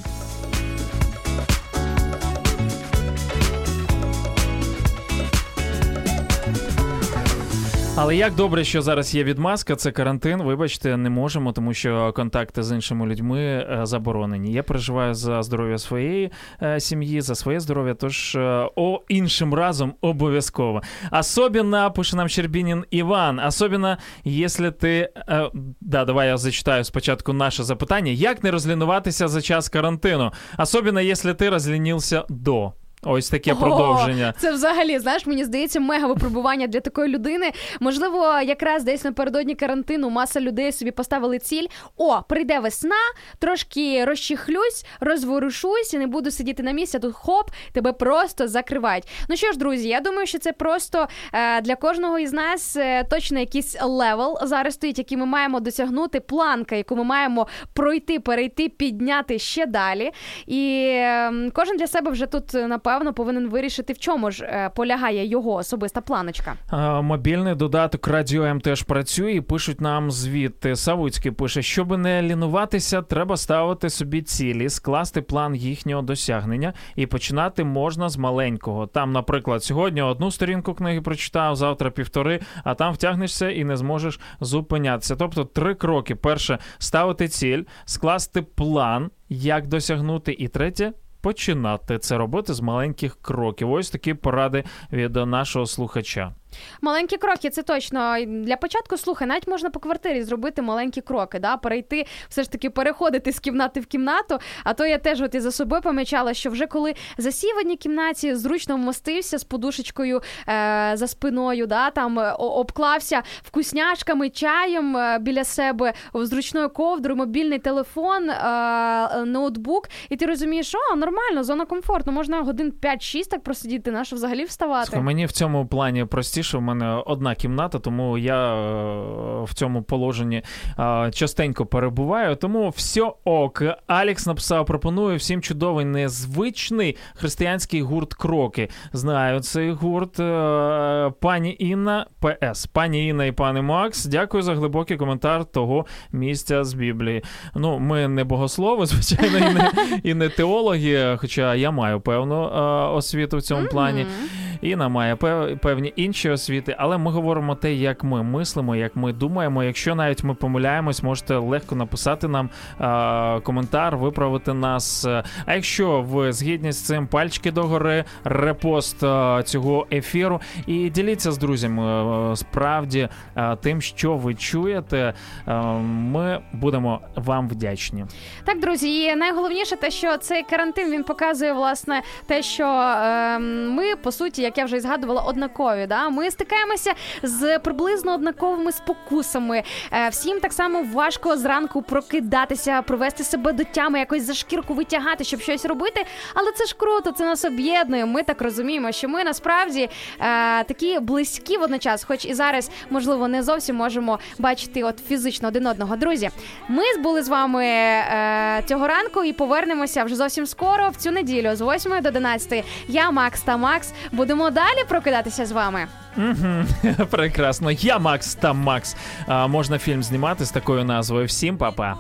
Але як добре, що зараз є відмазка, це карантин, вибачте, не можемо, тому що контакти з іншими людьми е, заборонені. Я переживаю за здоров'я своєї е, сім'ї, за своє здоров'я, тож е, о, іншим разом обов'язково. Особенно, пише нам Щербінін Іван, особенно, якщо ти... Е, да, давай я зачитаю спочатку наше запитання. Як не розлінуватися за час карантину? Особенно, якщо ти розлінився до... Ось таке продовження. О, це взагалі, знаєш, мені здається, мега випробування для такої людини. Можливо, якраз десь напередодні карантину маса людей собі поставили ціль: о, прийде весна, трошки розчихлюсь, розворушусь і не буду сидіти на місці, а тут хоп, тебе просто закривають. Ну що ж, друзі, я думаю, що це просто е, для кожного із нас е, точно якийсь левел зараз стоїть, який ми маємо досягнути, планка, яку ми маємо пройти, перейти, підняти ще далі. І е, кожен для себе вже тут, напевно, Певно, повинен вирішити, в чому ж е, полягає його особиста планочка. А, мобільний додаток Радіо М теж працює і пишуть нам звідти. Савуцький пише, щоб не лінуватися, треба ставити собі цілі, скласти план їхнього досягнення і починати можна з маленького. Там, наприклад, сьогодні одну сторінку книги прочитав, завтра півтори, а там втягнешся і не зможеш зупинятися. Тобто три кроки. Перше, ставити ціль, скласти план, як досягнути, і третє, починати це робити з маленьких кроків. Ось такі поради від нашого слухача. Маленькі кроки, це точно. Для початку, слухай, навіть можна по квартирі зробити маленькі кроки, да? Перейти, все ж таки переходити з кімнати в кімнату, а то я теж от і за собою помічала, що вже коли засів в одній кімнаті, зручно вмостився з подушечкою е- за спиною, да? Там обклався вкусняшками, чаєм е- біля себе, зручною ковдрою, мобільний телефон, е- ноутбук, і ти розумієш, о, нормально, зона комфорту, можна годин п'ять-шість так просидіти, на що взагалі вставати. Слухай, мені в цьому плані простіше. У мене одна кімната, тому я в цьому положенні частенько перебуваю. Тому все ок. Алекс написав, пропоную всім чудовий, незвичний християнський гурт «Кроки». Знаю цей гурт. Пані Інна, ПС. Пані Інна і пане Макс, дякую за глибокий коментар того місця з Біблії. Ну, ми не богослови, звичайно, і не, і не теологи, хоча я маю певну освіту в цьому mm-hmm. плані. Інна має певні інші освіти, але ми говоримо те, як ми мислимо, як ми думаємо. Якщо навіть ми помиляємось, можете легко написати нам а, коментар, виправити нас. А якщо ви згідні з цим, пальчики догори, репост а, цього ефіру і діліться з друзями а, справді а, тим, що ви чуєте. А, ми будемо вам вдячні. Так, друзі, і найголовніше те, що цей карантин, він показує, власне, те, що е, ми, по суті, як я вже і згадувала, однакові. Да? Ми стикаємося з приблизно однаковими спокусами. Е, всім так само важко зранку прокидатися, привести себе до тями, якось за шкірку витягати, щоб щось робити. Але це ж круто, це нас об'єднує. Ми так розуміємо, що ми насправді е, такі близькі водночас, хоч і зараз, можливо, не зовсім можемо бачити от фізично один одного. Друзі, ми були з вами е, цього ранку і повернемося вже зовсім скоро, в цю неділю, з восьмої до одинадцятої. Я, Макс та Макс. Будемо далі прокидатися з вами. Угу. Прекрасно. Я, Макс та Макс. А, можна фільм знімати з такою назвою. Всім па-па.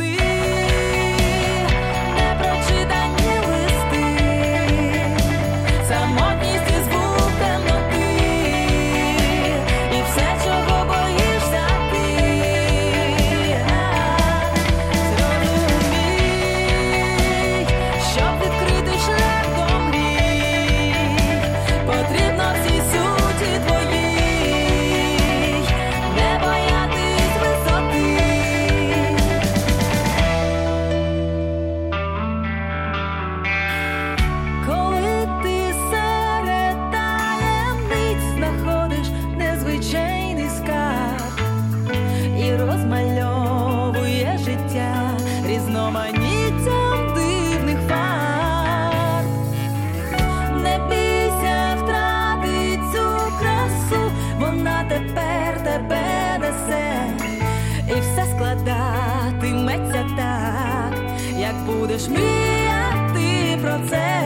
Будеш мріяти про це,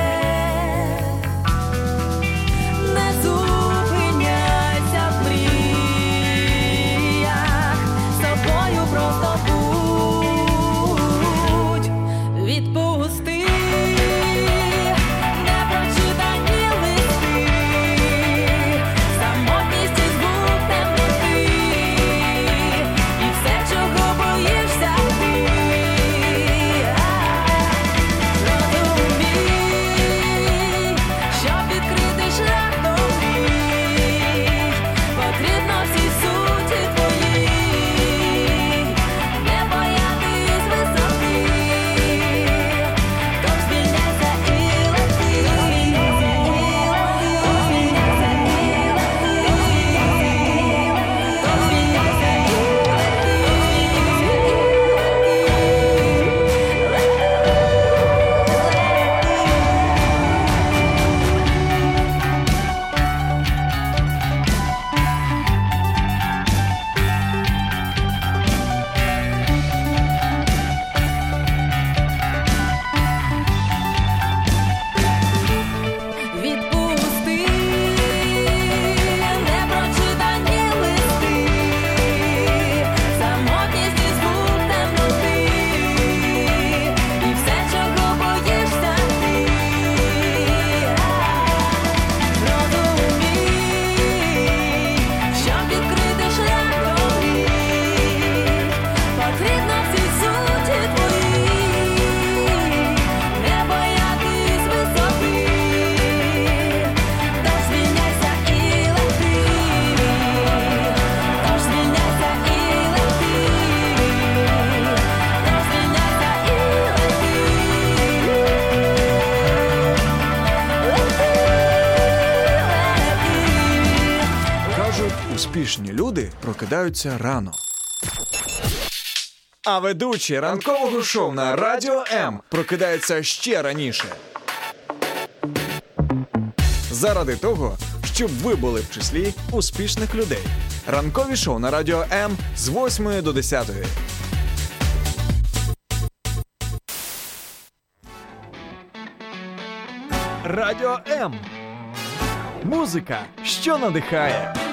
не зупиняйся в мріях, з тобою просто будь, відпусти непрочитані листи, самотність і звук темноти, і все, чого боїшся ти. Успішні люди прокидаються рано. А ведучий ранкового шоу на Радіо М прокидається ще раніше. Заради того, щоб ви були в числі успішних людей. Ранкові шоу на Радіо М з восьмої до десятої. Радіо М. Музика, що надихає.